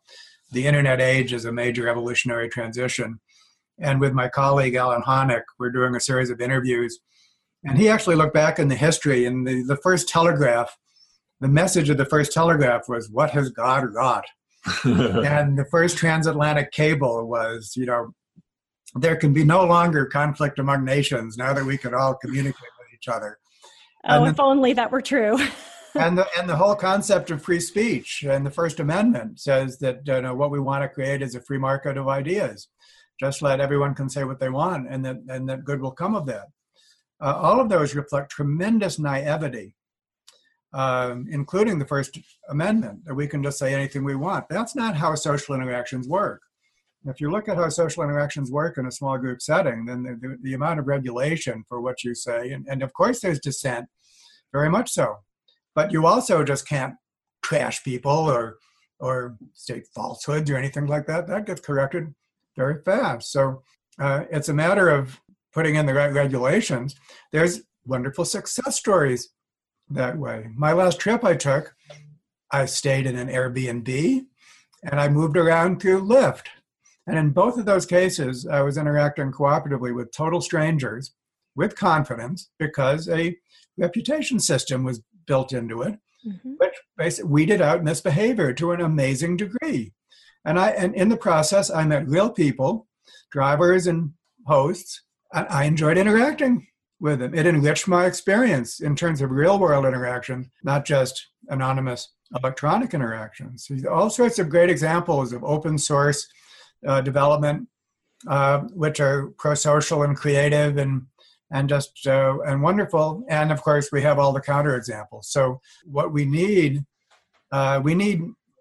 Speaker 3: the internet age is a major evolutionary transition. And with my colleague, Alan Honick, we're doing a series of interviews. And he actually looked back in the history, and the, the first telegraph, the message of the first telegraph was, "What has God got?" And the first transatlantic cable was, you know, there can be no longer conflict among nations now that we can all communicate with each other.
Speaker 6: Oh,
Speaker 3: and
Speaker 6: if
Speaker 3: the,
Speaker 6: only that were true.
Speaker 3: and the and the whole concept of free speech and the First Amendment says that you know, what we want to create is a free market of ideas. Just let everyone can say what they want, and that and that good will come of that. Uh, all of those reflect tremendous naivety, um, including the First Amendment, that we can just say anything we want. That's not how social interactions work. If you look at how social interactions work in a small group setting, then the, the, the amount of regulation for what you say, and, and of course there's dissent, very much so. But you also just can't trash people or or state falsehoods or anything like that. That gets corrected very fast. So uh, it's a matter of putting in the right regulations. There's wonderful success stories that way. My last trip I took, I stayed in an Airbnb and I moved around through Lyft. And in both of those cases, I was interacting cooperatively with total strangers with confidence because a reputation system was built into it, mm-hmm. which basically weeded out misbehavior to an amazing degree. And I, and in the process, I met real people, drivers and hosts, and I enjoyed interacting with them. It enriched my experience in terms of real world interaction, not just anonymous electronic interactions. So all sorts of great examples of open source uh, development, uh, which are pro-social and creative and and just uh, and wonderful. And of course, we have all the counterexamples. So what we need, uh, we need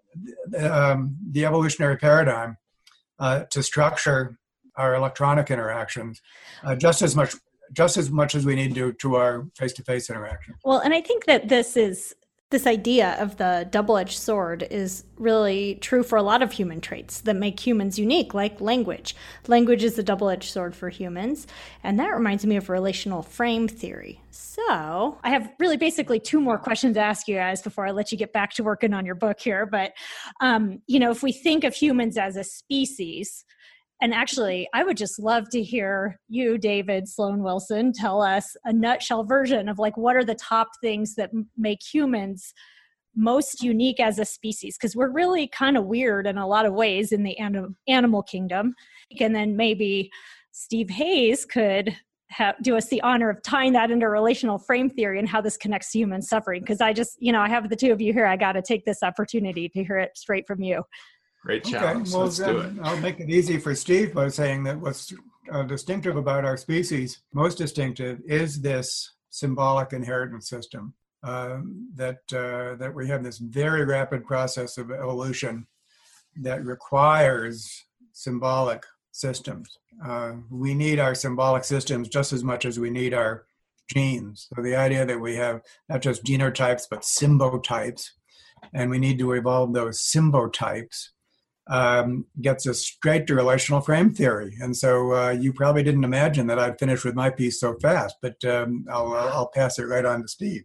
Speaker 3: um, the evolutionary paradigm uh, to structure our electronic interactions uh, just as much just as much as we need to to our face-to-face interactions.
Speaker 4: Well, and I think that this is this idea of the double-edged sword is really true for a lot of human traits that make humans unique, like language. Language is the double-edged sword for humans, and that reminds me of relational frame theory. So
Speaker 6: I have really basically two more questions to ask you guys before I let you get back to working on your book here. But, um, you know, if we think of humans as a species, and actually, I would just love to hear you, David Sloan Wilson, tell us a nutshell version of like, what are the top things that m- make humans most unique as a species? Because we're really kind of weird in a lot of ways in the anim- animal kingdom. And then maybe Steve Hayes could ha- do us the honor of tying that into relational frame theory and how this connects to human suffering. Because I just, you know, I have the two of you here. I got to take this opportunity to hear it straight from you.
Speaker 2: Great challenge.
Speaker 3: Okay, well,
Speaker 2: Let's do it.
Speaker 3: I'll make it easy for Steve by saying that what's uh, distinctive about our species, most distinctive, is this symbolic inheritance system. Uh, that uh, that we have this very rapid process of evolution that requires symbolic systems. Uh, we need our symbolic systems just as much as we need our genes. So the idea that we have not just genotypes but symbotypes, and we need to evolve those symbotypes, Um, gets us straight to relational frame theory. And so uh, you probably didn't imagine that I'd finish with my piece so fast, but um, I'll, I'll pass it right on to Steve.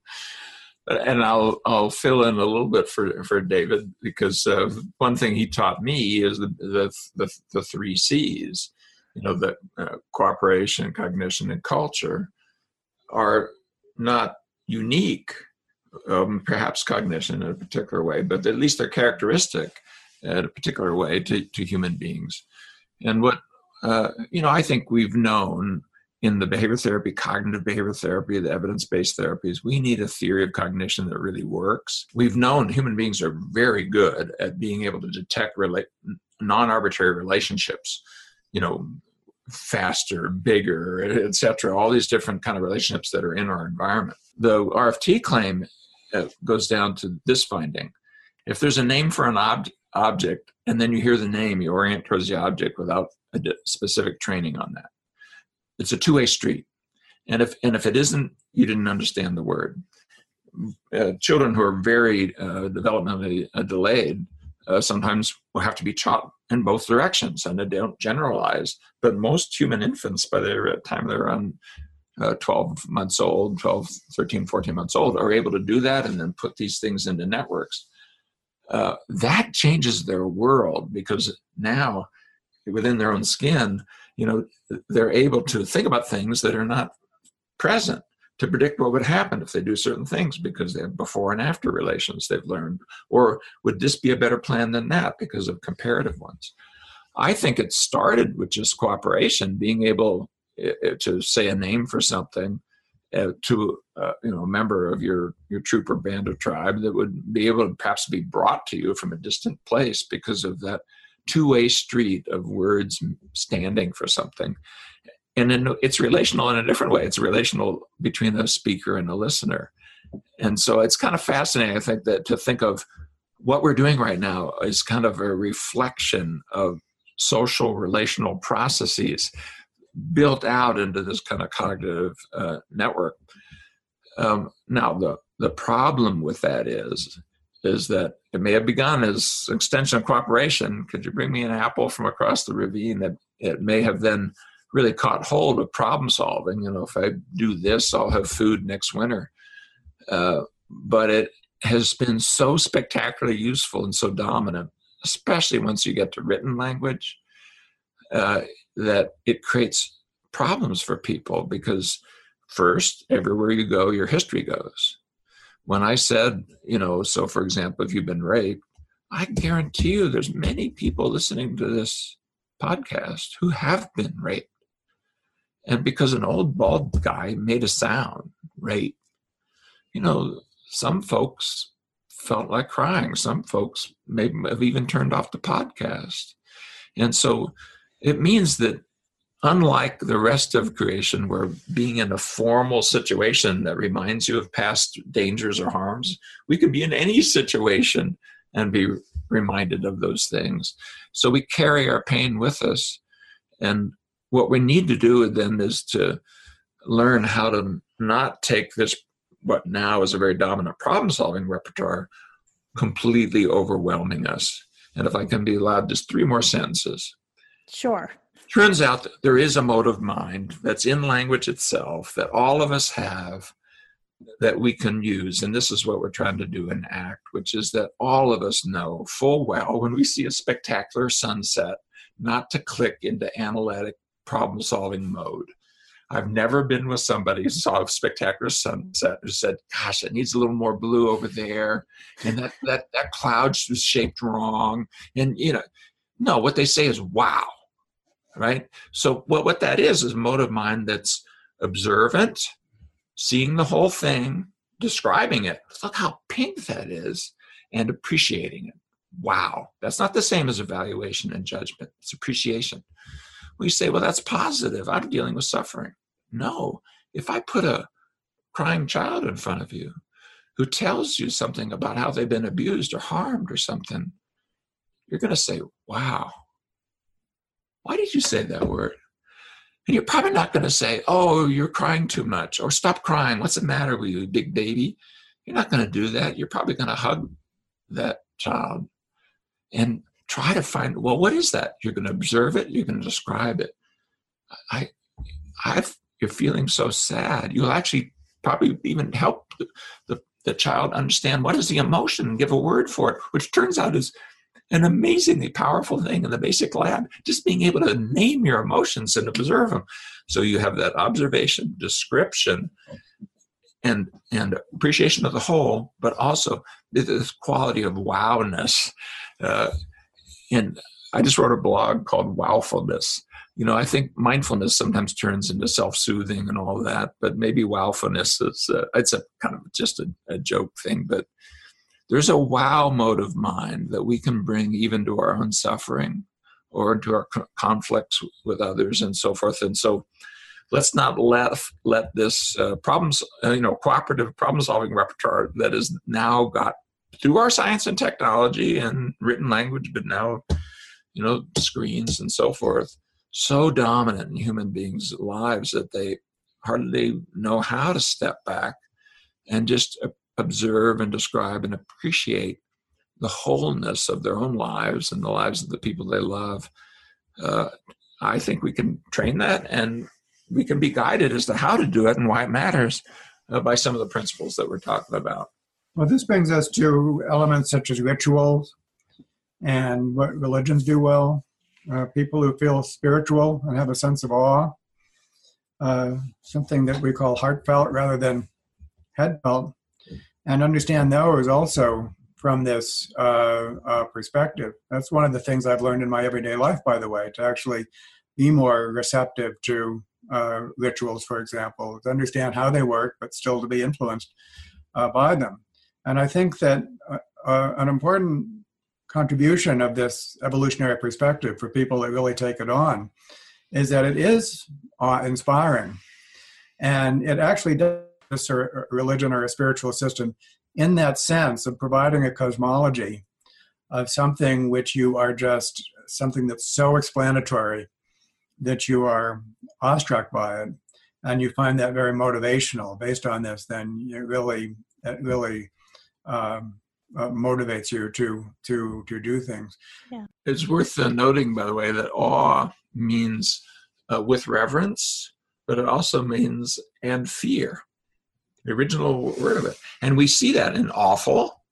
Speaker 2: And I'll I'll fill in a little bit for, for David, because uh, one thing he taught me is the the the, the three C's, you know, that uh, cooperation, cognition, and culture are not unique, um, perhaps cognition in a particular way, but at least they're characteristic in a particular way to, to human beings. And what, uh, you know, I think we've known in the behavior therapy, cognitive behavior therapy, the evidence-based therapies, we need a theory of cognition that really works. We've known human beings are very good at being able to detect rela- non-arbitrary relationships, you know, faster, bigger, et cetera, all these different kind of relationships that are in our environment. The R F T claim uh, goes down to this finding. If there's a name for an ob- object, and then you hear the name, you orient towards the object without a d- specific training on that. It's a two-way street. And if and if it isn't, you didn't understand the word. Uh, children who are very uh, developmentally uh, delayed uh, sometimes will have to be taught in both directions, and they don't generalize. But most human infants, by the time they're around uh, twelve months old, twelve, thirteen, fourteen months old, are able to do that and then put these things into networks. uh, that changes their world, because now within their own skin, you know, they're able to think about things that are not present, to predict what would happen if they do certain things because they have before and after relations they've learned, or would this be a better plan than that because of comparative ones. I think it started with just cooperation, being able to say a name for something uh, to uh, you know, a member of your, your troop or band or tribe that would be able to perhaps be brought to you from a distant place because of that two-way street of words standing for something. And then it's relational in a different way. It's relational between the speaker and the listener. And so it's kind of fascinating, I think, that to think of what we're doing right now is kind of a reflection of social relational processes built out into this kind of cognitive uh, network. Um, now, the, the problem with that is, is that it may have begun as an extension of cooperation. Could you bring me an apple from across the ravine? That it may have then really caught hold of problem solving. You know, if I do this, I'll have food next winter. Uh, but it has been so spectacularly useful and so dominant, especially once you get to written language, uh, that it creates problems for people because first, everywhere you go, your history goes. When I said, you know, so for example, if you've been raped, I guarantee you there's many people listening to this podcast who have been raped. And because an old bald guy made a sound, rape, you know, some folks felt like crying. Some folks maybe have even turned off the podcast. And so it means that unlike the rest of creation, where being in a formal situation that reminds you of past dangers or harms, we can be in any situation and be reminded of those things. So we carry our pain with us. And what we need to do then is to learn how to not take this, what now is a very dominant problem-solving repertoire, completely overwhelming us. And if I can be allowed just three more sentences.
Speaker 6: Sure.
Speaker 2: Turns out that there is a mode of mind that's in language itself that all of us have that we can use. And this is what we're trying to do in ACT, which is that all of us know full well when we see a spectacular sunset, not to click into analytic problem-solving mode. I've never been with somebody who saw a spectacular sunset who said, gosh, it needs a little more blue over there. And that, that, that cloud was shaped wrong. And, you know, no, what they say is, wow. Right? So what, what that is, is a mode of mind that's observant, seeing the whole thing, describing it. Look how pink that is, and appreciating it. Wow. That's not the same as evaluation and judgment. It's appreciation. We say, well, that's positive. I'm dealing with suffering. No. If I put a crying child in front of you who tells you something about how they've been abused or harmed or something, you're going to say, wow. Why did you say that word? And you're probably not going to say, oh, you're crying too much, or stop crying. What's the matter with you, big baby? You're not going to do that. You're probably going to hug that child and try to find, well, what is that? You're going to observe it. You're going to describe it. I, I've, you're feeling so sad. You'll actually probably even help the, the, the child understand what is the emotion and give a word for it, which turns out is an amazingly powerful thing in the basic lab, just being able to name your emotions and observe them. So you have that observation, description, and and appreciation of the whole, but also this quality of wowness. Uh, and I just wrote a blog called Wowfulness. You know, I think mindfulness sometimes turns into self-soothing and all that, but maybe wowfulness is, uh, it's a kind of just a, a joke thing, but there's a wow mode of mind that we can bring even to our own suffering or into our co- conflicts with others and so forth. And so let's not let, let this uh, problems, uh, you know, cooperative problem-solving repertoire that is now got through our science and technology and written language, but now, you know, screens and so forth, so dominant in human beings' lives that they hardly know how to step back and just uh, observe and describe and appreciate the wholeness of their own lives and the lives of the people they love. Uh, I think we can train that, and we can be guided as to how to do it and why it matters uh, by some of the principles that we're talking about.
Speaker 3: Well, this brings us to elements such as rituals and what religions do well. Uh, people who feel spiritual and have a sense of awe, uh, something that we call heartfelt rather than headfelt, and understand those also from this uh, uh, perspective. That's one of the things I've learned in my everyday life, by the way, to actually be more receptive to uh, rituals, for example, to understand how they work, but still to be influenced uh, by them. And I think that uh, uh, an important contribution of this evolutionary perspective for people that really take it on is that it is awe-inspiring. And it actually does a religion or a spiritual system in that sense of providing a cosmology of something which you are just, something that's so explanatory that you are awestruck by it. And you find that very motivational based on this, then it really, it really um, uh, motivates you to, to, to do things.
Speaker 6: Yeah.
Speaker 2: It's worth uh, noting, by the way, that awe means uh, with reverence, but it also means and fear, the original word of it. And we see that in awful,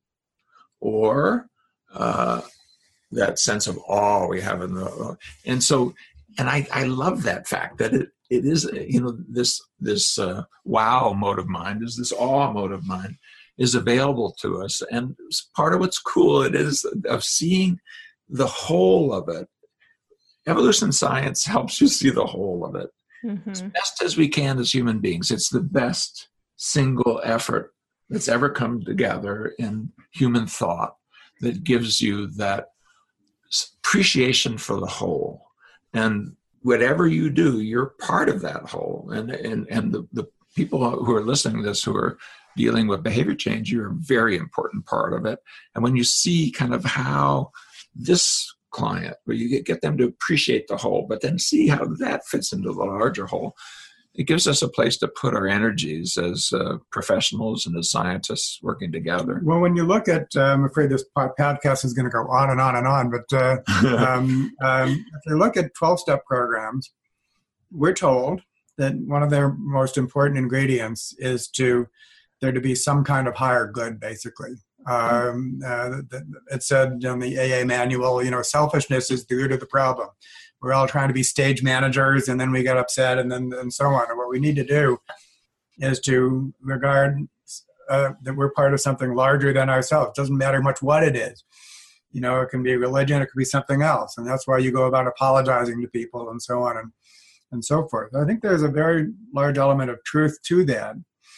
Speaker 2: or uh, that sense of awe we have in the, and so, and I, I love that fact that it, it is, you know, this, this uh, wow mode of mind is this awe mode of mind is available to us. And part of what's cool, it is of seeing the whole of it. Evolution science helps you see the whole of it. Mm-hmm. As best as we can as human beings. It's the best single effort that's ever come together in human thought that gives you that appreciation for the whole. And whatever you do, you're part of that whole. And and, and the, the people who are listening to this who are dealing with behavior change, you're a very important part of it. And when you see kind of how this client, where you get, get them to appreciate the whole, but then see how that fits into the larger whole, it gives us a place to put our energies as uh, professionals and as scientists working together.
Speaker 3: Well, when you look at, uh, I'm afraid this podcast is going to go on and on and on, but uh, um, um, if you look at twelve-step programs, we're told that one of their most important ingredients is to there to be some kind of higher good, basically. Um, uh, it said in the A A manual, you know, selfishness is the root of the problem. We're all trying to be stage managers, and then we get upset, and then and so on. And what we need to do is to regard uh, that we're part of something larger than ourselves. It doesn't matter much what it is. You know, it can be religion, it could be something else, and that's why you go about apologizing to people and so on and and so forth. I think there's a very large element of truth to that,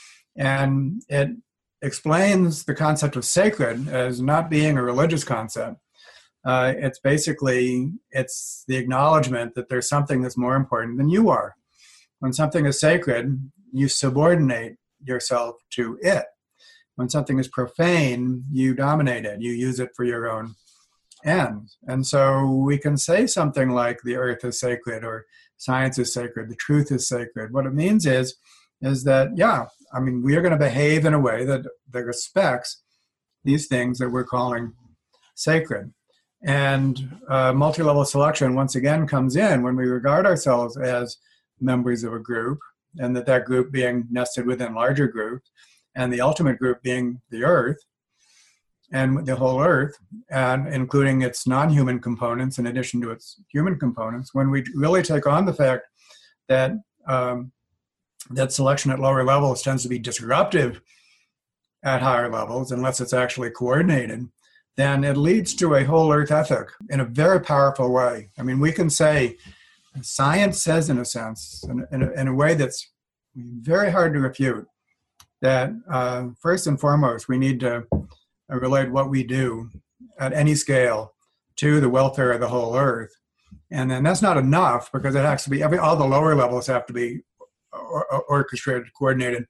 Speaker 3: and it explains the concept of sacred as not being a religious concept. Uh, it's basically, it's the acknowledgement that there's something that's more important than you are. When something is sacred, you subordinate yourself to it. When something is profane, you dominate it. You use it for your own ends. And so we can say something like the earth is sacred or science is sacred, the truth is sacred. What it means is, is that, yeah, I mean, we are going to behave in a way that, that respects these things that we're calling sacred. And uh, multi-level selection, once again, comes in when we regard ourselves as members of a group, and that that group being nested within larger groups, and the ultimate group being the Earth, and the whole Earth, and including its non-human components in addition to its human components. When we really take on the fact that um, that selection at lower levels tends to be disruptive at higher levels, unless it's actually coordinated, then it leads to a whole earth ethic in a very powerful way. I mean, we can say, science says in a sense, in, in, a, in a way that's very hard to refute, that uh, first and foremost, we need to relate what we do at any scale to the welfare of the whole earth. And then that's not enough, because it has to be, every all the lower levels have to be or, or orchestrated, coordinated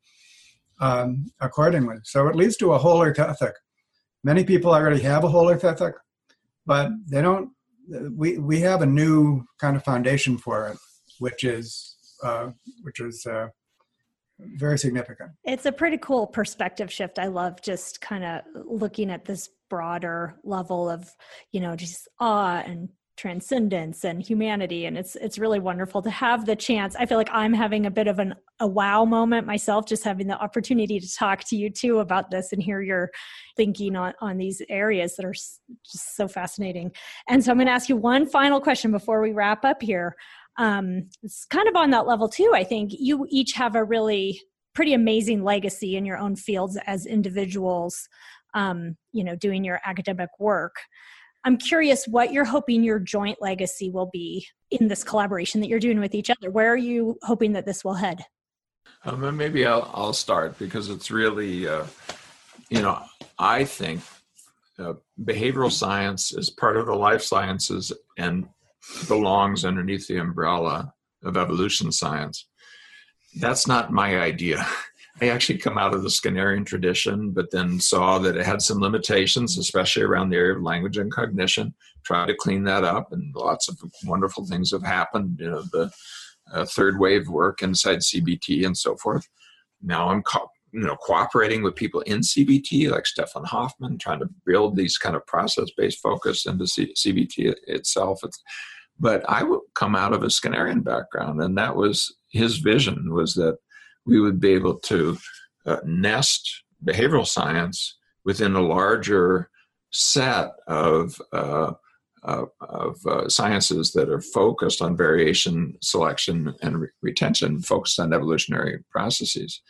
Speaker 3: um, accordingly. So it leads to a whole earth ethic. Many people already have a whole earth ethic, but they don't, we, we have a new kind of foundation for it, which is, uh, which is uh, very significant.
Speaker 6: It's a pretty cool perspective shift. I love just kind of looking at this broader level of, you know, just awe and
Speaker 4: transcendence and humanity. And it's it's really wonderful to have the chance. I feel like I'm having a bit of an a wow moment myself, just having the opportunity to talk to you too about this and hear your thinking on, on these areas that are just so fascinating. And so I'm going to ask you one final question before we wrap up here. Um, it's kind of on that level too. I think you each have a really pretty amazing legacy in your own fields as individuals, um, you know, doing your academic work. I'm curious what you're hoping your joint legacy will be in this collaboration that you're doing with each other. Where are you hoping that this will head?
Speaker 2: Um, maybe I'll, I'll start because it's really, uh, you know, I think uh, behavioral science is part of the life sciences and belongs underneath the umbrella of evolution science. That's not my idea. I actually come out of the Skinnerian tradition, but then saw that it had some limitations, especially around the area of language and cognition. Tried to clean that up, and lots of wonderful things have happened. You know, the uh, third wave work inside C B T and so forth. Now I'm, co- you know, cooperating with people in C B T like Stefan Hoffman, trying to build these kind of process-based focus into C- CBT itself. It's, but I would come out of a Skinnerian background, and that was his vision, was that we would be able to uh, nest behavioral science within a larger set of uh, uh, of uh, sciences that are focused on variation, selection, and re- retention, focused on evolutionary processes.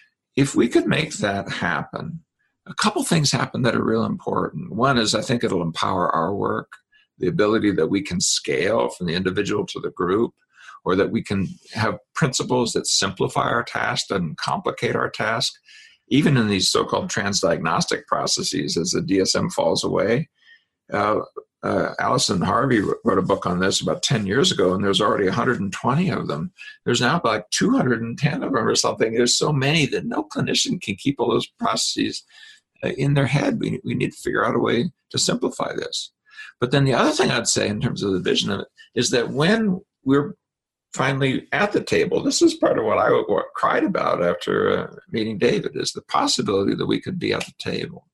Speaker 2: If we could make that happen, a couple things happen that are real important. One is I think it'll empower our work, the ability that we can scale from the individual to the group, or that we can have principles that simplify our task and complicate our task, even in these so-called transdiagnostic processes as the D S M falls away. Uh, uh, Alison Harvey wrote a book on this about ten years ago, and there's already one hundred twenty of them. There's now like two hundred ten of them or something. There's so many that no clinician can keep all those processes uh, in their head. We, we need to figure out a way to simplify this. But then the other thing I'd say in terms of the vision of it is that when we're finally at the table, this is part of what I cried about after uh, meeting David, is the possibility that we could be at the table.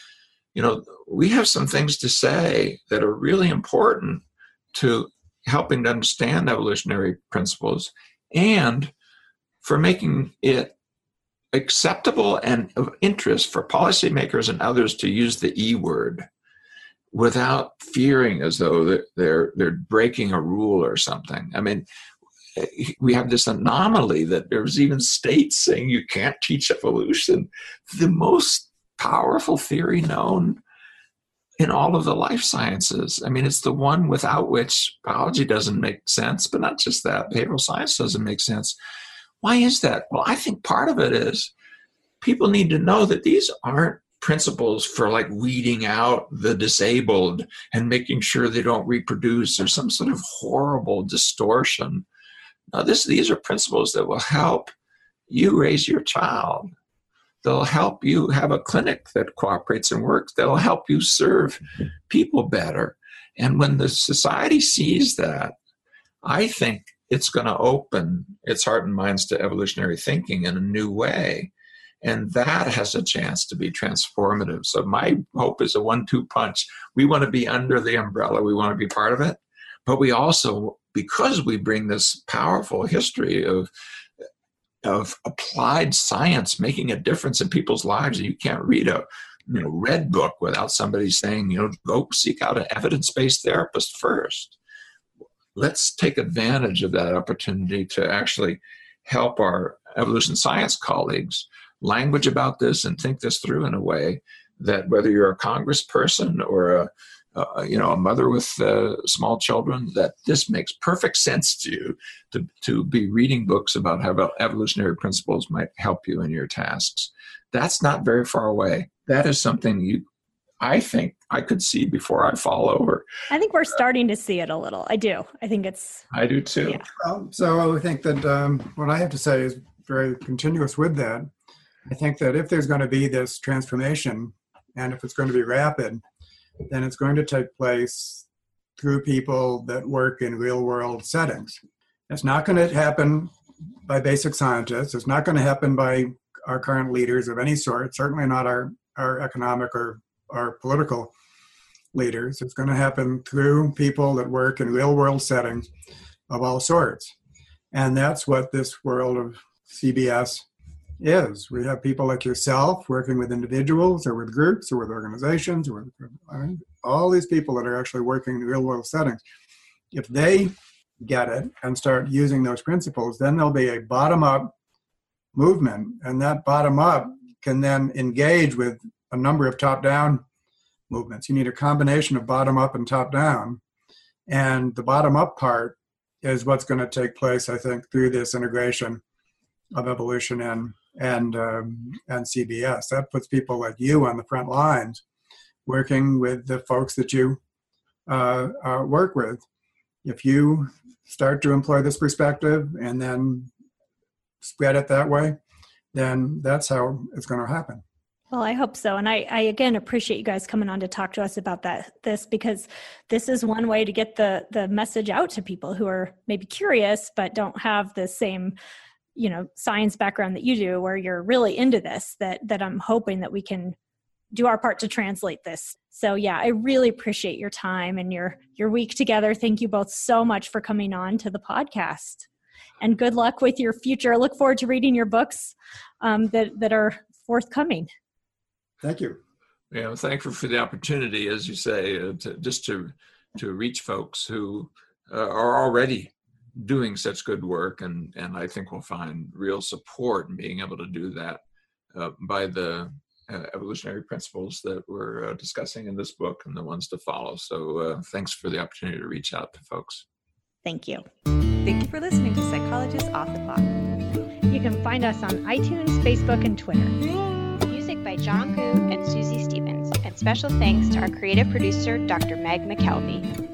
Speaker 2: You know, we have some things to say that are really important to helping to understand evolutionary principles and for making it acceptable and of interest for policymakers and others to use the E word without fearing as though they're, they're, they're breaking a rule or something. I mean, we have this anomaly that there's even states saying you can't teach evolution, the most powerful theory known in all of the life sciences. I mean, it's the one without which biology doesn't make sense, but not just that, behavioral science doesn't make sense. Why is that? Well, I think part of it is people need to know that these aren't principles for like weeding out the disabled and making sure they don't reproduce or some sort of horrible distortion. Now, this, these are principles that will help you raise your child. They'll help you have a clinic that cooperates and works. They'll help you serve people better. And when the society sees that, I think it's going to open its heart and minds to evolutionary thinking in a new way. And that has a chance to be transformative. So my hope is a one two punch. We want to be under the umbrella. We want to be part of it. But we also, because we bring this powerful history of, of applied science making a difference in people's lives, and you can't read a you know, red book without somebody saying, you know, go seek out an evidence-based therapist first. Let's take advantage of that opportunity to actually help our evolution science colleagues language about this and think this through in a way that whether you're a congressperson or a Uh, you know, a mother with uh, small children, that this makes perfect sense to you to, to be reading books about how evolutionary principles might help you in your tasks. That's not very far away. That is something you, I think, I could see before I fall over.
Speaker 4: I think we're starting to see it a little. I do. I think it's...
Speaker 2: I do too.
Speaker 3: Yeah. Um, so I think that um, what I have to say is very continuous with that. I think that if there's going to be this transformation, and if it's going to be rapid, then it's going to take place through people that work in real-world settings. It's not going to happen by basic scientists. It's not going to happen by our current leaders of any sort, certainly not our, our economic or, or political leaders. It's going to happen through people that work in real world settings of all sorts. And that's what this world of C B S is. We have people like yourself working with individuals or with groups or with organizations or with I mean, all these people that are actually working in real world settings. If they get it and start using those principles, then there'll be a bottom up movement, and that bottom up can then engage with a number of top down movements. You need a combination of bottom up and top down. And the bottom up part is what's going to take place, I think, through this integration of evolution and and um, and C B S. That puts people like you on the front lines, working with the folks that you uh, uh, work with. If you start to employ this perspective and then spread it that way, then that's how it's going to happen.
Speaker 6: Well, I hope so. And I, I, again, appreciate you guys coming on to talk to us about that, this, because this is one way to get the, the message out to people who are maybe curious, but don't have the same, you know, science background that you do, where you're really into this, that, that I'm hoping that we can do our part to translate this. So yeah, I really appreciate your time and your, your week together. Thank you both so much for coming on to the podcast, and good luck with your future. I look forward to reading your books um, that, that are forthcoming.
Speaker 3: Thank you.
Speaker 2: Yeah, I'm thankful for the opportunity, as you say, uh, to, just to to reach folks who uh, are already doing such good work, and and I think we'll find real support in being able to do that uh, by the uh, evolutionary principles that we're uh, discussing in this book and the ones to follow. So uh, thanks for the opportunity to reach out to folks.
Speaker 6: Thank you.
Speaker 5: Thank you for listening to Psychologists Off the Clock.
Speaker 6: You can find us on iTunes, Facebook, and Twitter.
Speaker 7: Music by John Koo and Susie Stevens, and special thanks to our creative producer, Doctor Meg McKelvey.